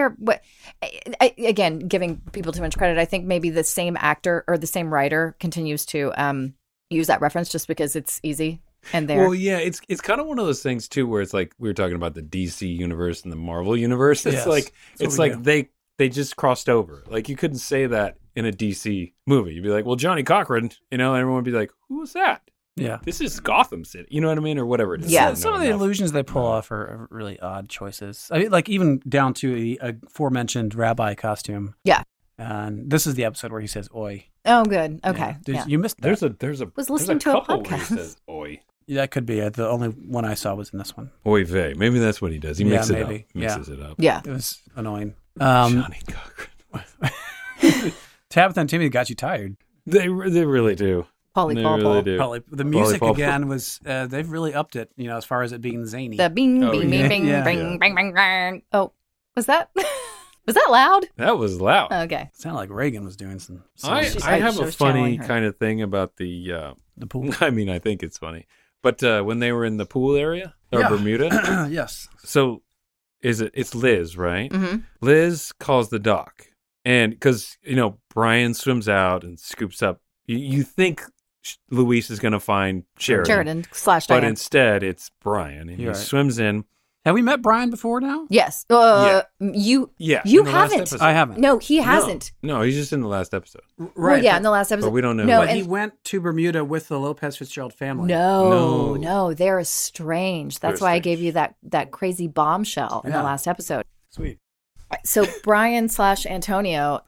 again, giving people too much credit. I think maybe the same actor or the same writer continues to use that reference just because it's easy and there. Well, yeah, it's kind of one of those things too, where it's like we were talking about the DC universe and the Marvel universe. It's Yes, like that's what we do. they just crossed over. Like you couldn't say that in a DC movie. You'd be like, well, Johnny Cochran, and everyone would be like, who was that? Yeah. This is Gotham City. You know what I mean, or whatever it is. Yeah. I don't Some know of the enough. illusions they pull off are really odd choices. I mean, like even down to the aforementioned rabbi costume. Yeah. And this is the episode where he says "oi." Oh, good. Okay. Yeah. Yeah. You missed that. There's a Was listening to a couple where he podcast. says, "Oi, Yeah, that could be it. The only one I saw was in this one. oi vey." Maybe that's what he does. He Yeah, mixes it maybe. up. Mixes it up. Yeah. It was annoying. Johnny Cochran. Tabitha and Timmy got you tired. They really do. Polly They Paul really Paul. do. Probably the music Paul. again was they've really upped it. As far as it being zany. The bing Oh, bing yeah. bing Yeah. bing Yeah. bing bing bing. Oh, was that was that loud? That was loud. Okay. It sounded like Reagan was doing some. I She's I like- have she a was funny channeling her. kind of thing about the. the pool. I mean, I think it's funny, but when they were in the pool area or Yeah. Bermuda, Yes. so it's Liz, right? Mm-hmm. Liz calls the doc, and because Brian swims out and scoops up. You think Luis is going to find Sheridan, / but Diane. instead it's Brian, and he You're right. swims in. Have we met Brian before now? Yes. Yeah. You Yeah, You in the last haven't. episode. I haven't. No, he hasn't. No, he's just in the last episode. Well, yeah, in the last episode. But we don't know No, who But he and, went to Bermuda with the Lopez Fitzgerald family. no, they're estranged. That's They're why I estranged. gave you that crazy bombshell in the Yeah. last episode. Sweet. So Brian / Antonio,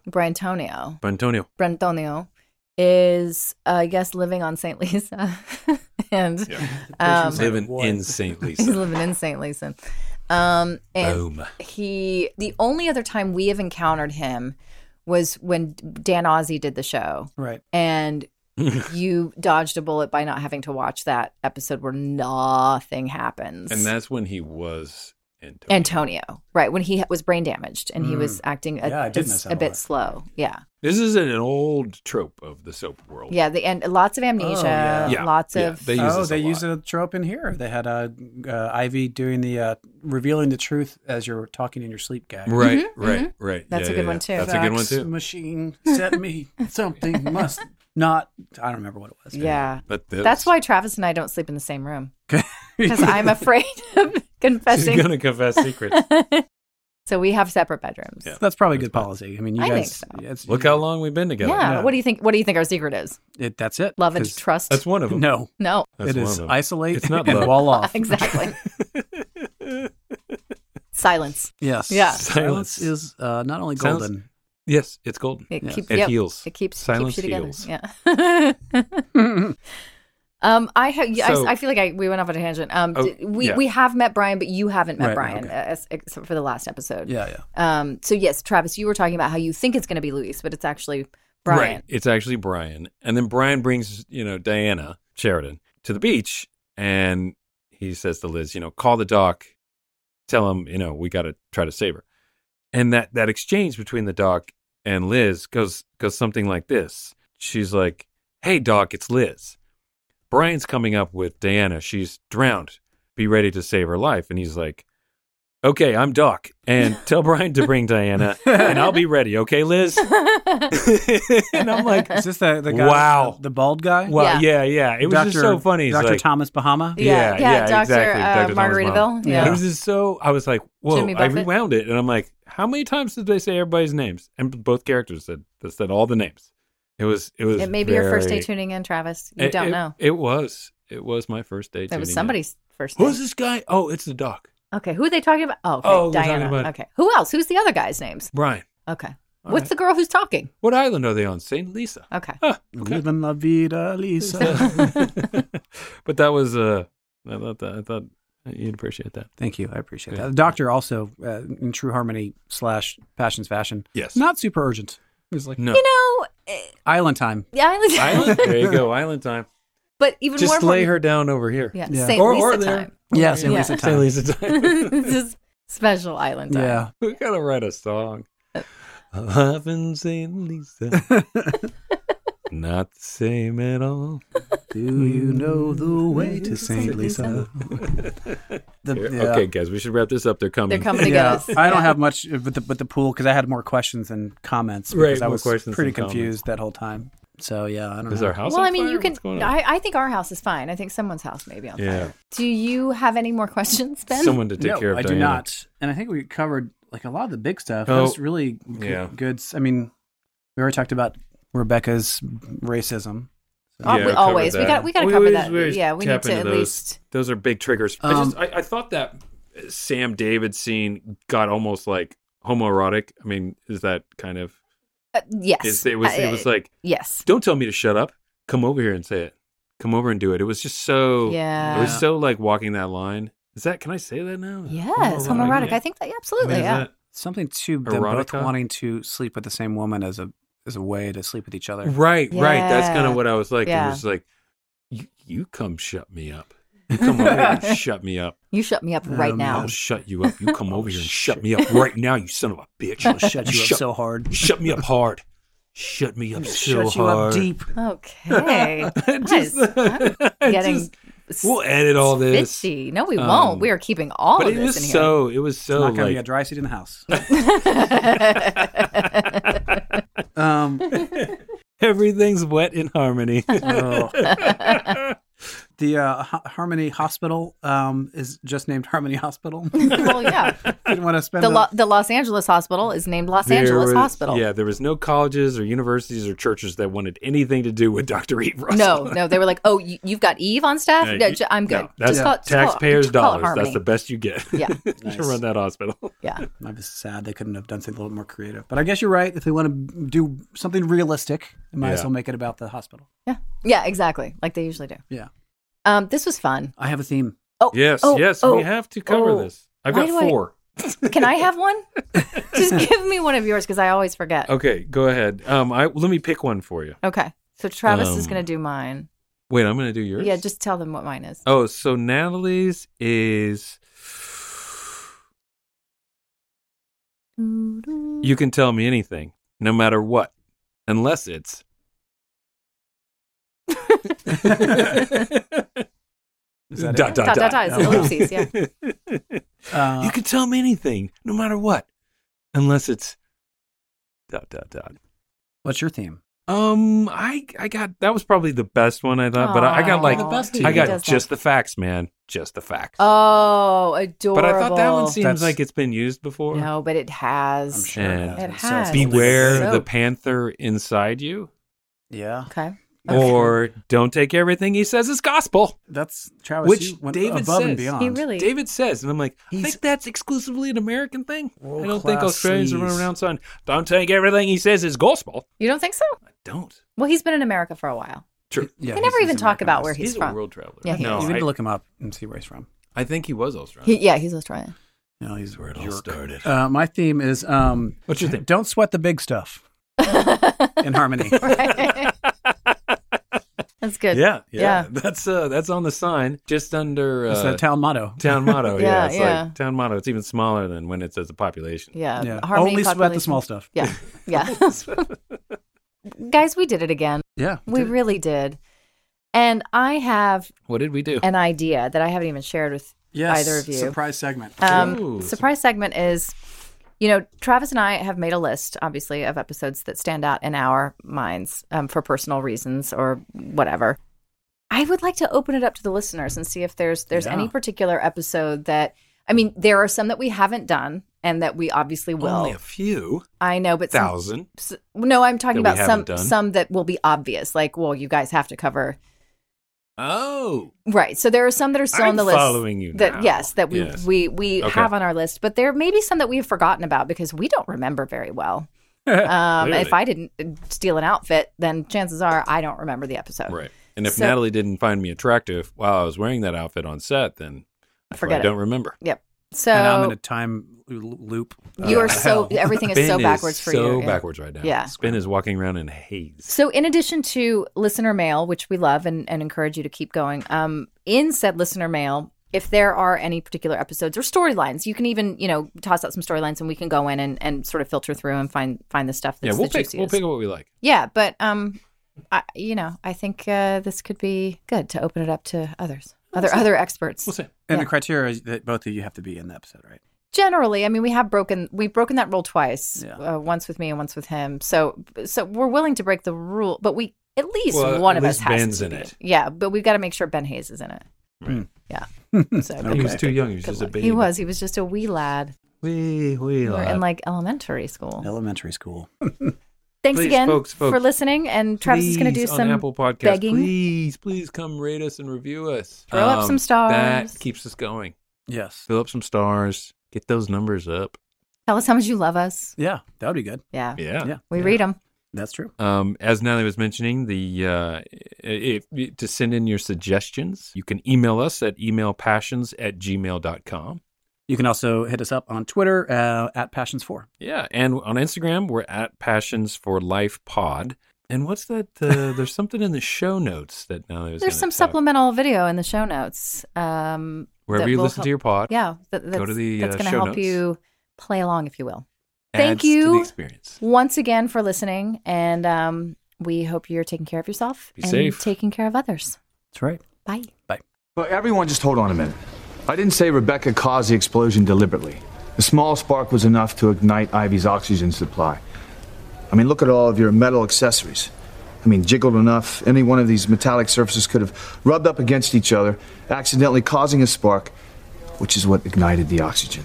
Brantonio is, I guess, living on St. Lisa. And Um, living boy. in St. he's Lisa. living in St. Lisa. And Boom. the only other time we have encountered him was when Dan Ozzie did the show. Right. And you dodged a bullet by not having to watch that episode where nothing happens. And that's when he was Antonio, right, when he was brain damaged and he was acting Yeah, I did miss that a bit part. slow. Yeah. This is an old trope of the soap world. Yeah, and lots of amnesia, yeah. Yeah, lots yeah, of they use this a They lot. used a trope in here. They had Ivy doing the revealing the truth as you're talking in your sleep gag. Right. Right. Mm-hmm. That's a good one, too. That's a good one Fax too. Machine sent me something must not. I don't remember what it was. yeah. But this, That's why Travis and I don't sleep in the same room because I'm afraid of she's confessing. gonna confess secrets. So we have separate bedrooms. Yeah. That's probably good policy. I mean, you I think guys. so. It's, Look how long we've been together. Yeah. Yeah. What do you think? What do you think our secret is? that's it. Love and 'Cause- trust. That's one of them. No, No, That's it one is of them. isolate It's not and love. wall off. exactly. Silence. Yes. Yeah. Silence is not only Silence- golden. Yes, it's golden. It Yeah. keeps It yep, heals. It keeps Silence keeps you together. heals. Yeah. I have. So- I feel like we went off on a tangent. We yeah. we have met Brian, but you haven't met Right, Brian, okay. except for the last episode. Yeah, yeah. So yes, Travis, you were talking about how you think it's going to be Luis, but it's actually Brian. Right. It's actually Brian. And then Brian brings, Diana Sheridan to the beach, and he says to Liz, call the doc, tell him, we got to try to save her. And that exchange between the doc and Liz goes something like this. She's like, "Hey doc, it's Liz. Brian's coming up with Diana. She's drowned. Be ready to save her life." And he's like, "Okay, I'm Doc, and tell Brian to bring Diana, and I'll be ready. Okay, Liz?" And I'm like, Is this the guy? Wow. The bald guy? "Well, yeah. It was just so funny." He's Dr. like, Thomas Bahama? Yeah, Dr. exactly. Dr. Thomas Margaritaville. Mahon. Yeah. And it was just so. I was like, "Whoa!" Jimmy I Buffett. rewound it, and I'm like, "How many times did they say everybody's names?" And both characters said all the names. It was. It may be your first day very- tuning in, Travis. You don't know. It was my first day. It was tuning in. somebody's first day. Who's this guy? Oh, it's the doc. Okay, who are they talking about? Oh, okay, Oh, we're Diana. talking about- Okay, who else? Who's the other guy's names? Brian. Okay, All what's right. the girl who's talking? What island are they on? St. Lisa. Okay, Living La Vida, Lisa. But that was I thought you'd appreciate that. Thank you. I appreciate Yeah. that. The Doctor also, in True Harmony / Passion's Fashion, Yes. not super urgent. It was like No. you know, island time. the island. Island. There you go. Island time. But even Just more lay important- her down over here. Yeah, Yeah. St. Or Lisa there. time. Yeah, St. Yeah. Lisa St. time. Lisa time. This is special island time. Yeah. We gotta write a song. Love in St. Lisa. Not the same at all. Do you know the way to St. Lisa? Okay, guys, we should wrap this up. They're coming. They're coming to get Yeah, us. I don't Yeah. have much with the pool because I had more questions than comments Right, because I more was questions pretty than confused that whole time. So yeah, I don't Is know. our house Well, on I mean, fire? you can. What's going on? I think our house is fine. I think someone's house may be on Yeah. fire. Do you have any more questions, Ben? Someone to take No, care of I Diana. do not. And I think we covered like a lot of the big stuff. That Oh, was really yeah. good. I mean, we already talked about Rebecca's racism. Yeah, we covered always. that. We got to We cover always- that. we always Yeah, we need tap to into at those. least. Those are big triggers. I thought that Sam David scene got almost like homoerotic. I mean, is that kind of? Yes. It was like, yes. don't tell me to shut up. Come over here and say it. Come over and do it. It was just so. Yeah. It was so like walking that line. Is that? Can I say that now? Yes, homoerotic. I think that absolutely. I mean, is yeah. that- Something to them both Erotica? wanting to sleep with the same woman as a way to sleep with each other. Right. That's kind Yeah. of what I was like. Yeah. It was like, you come shut me up. You come over here and shut me up. You shut me up right now. I'll shut you up. You come over here and shut me up right now, you son of a bitch. I'll shut you up so hard. Shut me up hard. Shut me up so Shut you hard. up deep. Okay. Just- Guys, I'm getting. We'll edit all this. Spitzy. No, we won't. We are keeping all But of it this was in so. It was It's so not going to be a like. dry seat in the house. here. Everything's wet in harmony. The Harmony Hospital is just named Harmony Hospital. Well, yeah. Didn't want to spend The Los Angeles Hospital is named Los Angeles Hospital. Yeah, there was no colleges or universities or churches that wanted anything to do with Dr. Eve Russell. No, they were like, "Oh, you've got Eve on staff? Yeah, No, I'm good. No, that's Just call it- taxpayers' just call it dollars. Harmony." That's the best you get. Yeah. To run that hospital. Yeah. I'm just sad they couldn't have done something a little more creative. But I guess you're right. If they want to do something realistic, they might as Yeah. well make it about the hospital. Yeah, exactly. Like they usually do. Yeah. This was fun. I have a theme. Oh, Yes, oh, yes, oh, we have to cover oh. this. I've Why got do I- 4. Can I have one? Just give me one of yours because I always forget. Okay, go ahead. Let me pick one for you. Okay. So Travis is Um, going to do mine. Wait, I'm going to do yours? Yeah, just tell them what mine is. Oh, so Natalie's is you can tell me anything, no matter what, unless it's Is that dot, it? dot, Dot, dot, dot. It's ellipses, yeah. You can tell me anything, no matter what, unless it's dot, dot, dot. What's your theme? I got that was probably the best one I thought, but I got like The best He I got does just that. the facts, man, just the facts. Oh, adorable. but I thought that one seems That's- like it's been used before. No, but it has. I'm sure And It It's so has. Beware So- the panther inside you, Yeah. Okay. or don't take everything he says as gospel. That's Travis. Which you went David above and says. beyond. He really. David says, and I'm like, I He's- think that's exclusively an American thing. I don't think World-class Australians run sleaze. around saying, don't take everything he says as gospel. You don't think so? I don't. Well, he's been in America for a while. True. Yeah, We never he's even talk about Americanized. where he's He's from. a world traveler. Yeah, he no, is. You need I, to look him up and see where he's from. I think he was Australian. Yeah, he's Australian. No, he's where it all jerk. started. My theme is What's your thing? don't sweat the big stuff in Harmony. Right. That's good. Yeah. Yeah. That's on the sign just under It's the town motto. town motto. Yeah, It's yeah. like town motto. It's even smaller than when it says the population. Yeah. Yeah. Harmony Only sweat the population. small stuff. Yeah. Yeah. Guys, we did it again. Yeah. We really did. And I have What did we do? an idea that I haven't even shared with Yes. either of you. Surprise segment. Ooh. Surprise segment is, Travis and I have made a list, obviously, of episodes that stand out in our minds for personal reasons or whatever. I would like to open it up to the listeners and see if there's Yeah. any particular episode that, I mean, there are some that we haven't done and that we obviously will. Only a few I know, but some, 1,000. no, I'm talking That we about some haven't done. some that will be obvious. Like, well, you guys have to cover Oh. Right. So there are some that are still I'm on the list. following you that now. yes, that we Yes. we Okay. have on our list, but there may be some that we have forgotten about because we don't remember very well. Clearly. If I didn't steal an outfit, then chances are I don't remember the episode. Right. And if So- Natalie didn't find me attractive while I was wearing that outfit on set, then Forget I it. don't remember. Yep. So And I'm in a time loop. you are so hell. everything is Spin so backwards is for so you. Yeah. backwards right now. Yeah. Spin is walking around in a haze. So, in addition to listener mail, which we love and encourage you to keep going, in said listener mail, if there are any particular episodes or storylines, you can even, toss out some storylines and we can go in and sort of filter through and find the stuff that's Yeah, we'll the pick juiciest. what we like. Yeah, but I think this could be good to open it up to others, other experts. We'll see. And Yeah. the criteria is that both of you have to be in the episode, right? Generally, I mean, we've broken that rule twice, Yeah. once with me and once with him. So we're willing to break the rule, but we at least Well, one at of us least has Ben's to in be. it. Yeah, but we've got to make sure Ben Hayes is in it. Right. Yeah. So He was too young. He was just a baby. He was just a wee lad. Wee We were lad. in like elementary school. Elementary school. Thanks Please, again folks, for listening. And Travis is going to do Please, on some Apple Podcasts, begging. Please come rate us and review us. Throw up some stars. That keeps us going. Yes. Fill up some stars. Get those numbers up. Tell us how much you love us. Yeah, that would be good. Yeah. Yeah. We read them. That's true. As Natalie was mentioning, to send in your suggestions, you can email us at emailpassions@gmail.com. You can also hit us up on Twitter at Passions4. Yeah, and on Instagram, we're at Passions for Life Pod. And what's that? There's something in the show notes that Natalie was There's some gonna talk- supplemental video in the show notes. Wherever that you will listen to your pod, Yeah. That's, Go to the, that's going to show help notes. you play along, if you will. adds Thank to you. the experience. Once again for listening. And we hope you're taking care of yourself Be and safe. taking care of others. That's right. Bye. Well, everyone just hold on a minute. I didn't say Rebecca caused the explosion deliberately. The small spark was enough to ignite Ivy's oxygen supply. I mean, look at all of your metal accessories. I mean, jiggled enough, any one of these metallic surfaces could have rubbed up against each other, accidentally causing a spark, which is what ignited the oxygen.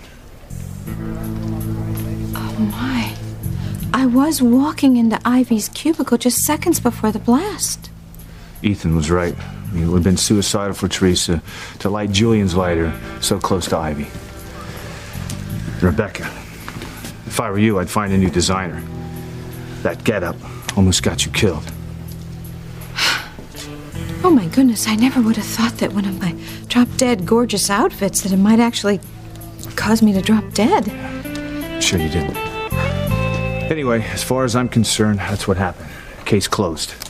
Oh, my. I was walking into Ivy's cubicle just seconds before the blast. Ethan was right. I mean, it would have been suicidal for Teresa to light Julian's lighter so close to Ivy. Rebecca, if I were you, I'd find a new designer. That getup almost got you killed. Oh, my goodness, I never would have thought that one of my drop-dead gorgeous outfits that it might actually cause me to drop dead. Sure you didn't. Anyway, as far as I'm concerned, that's what happened. Case closed.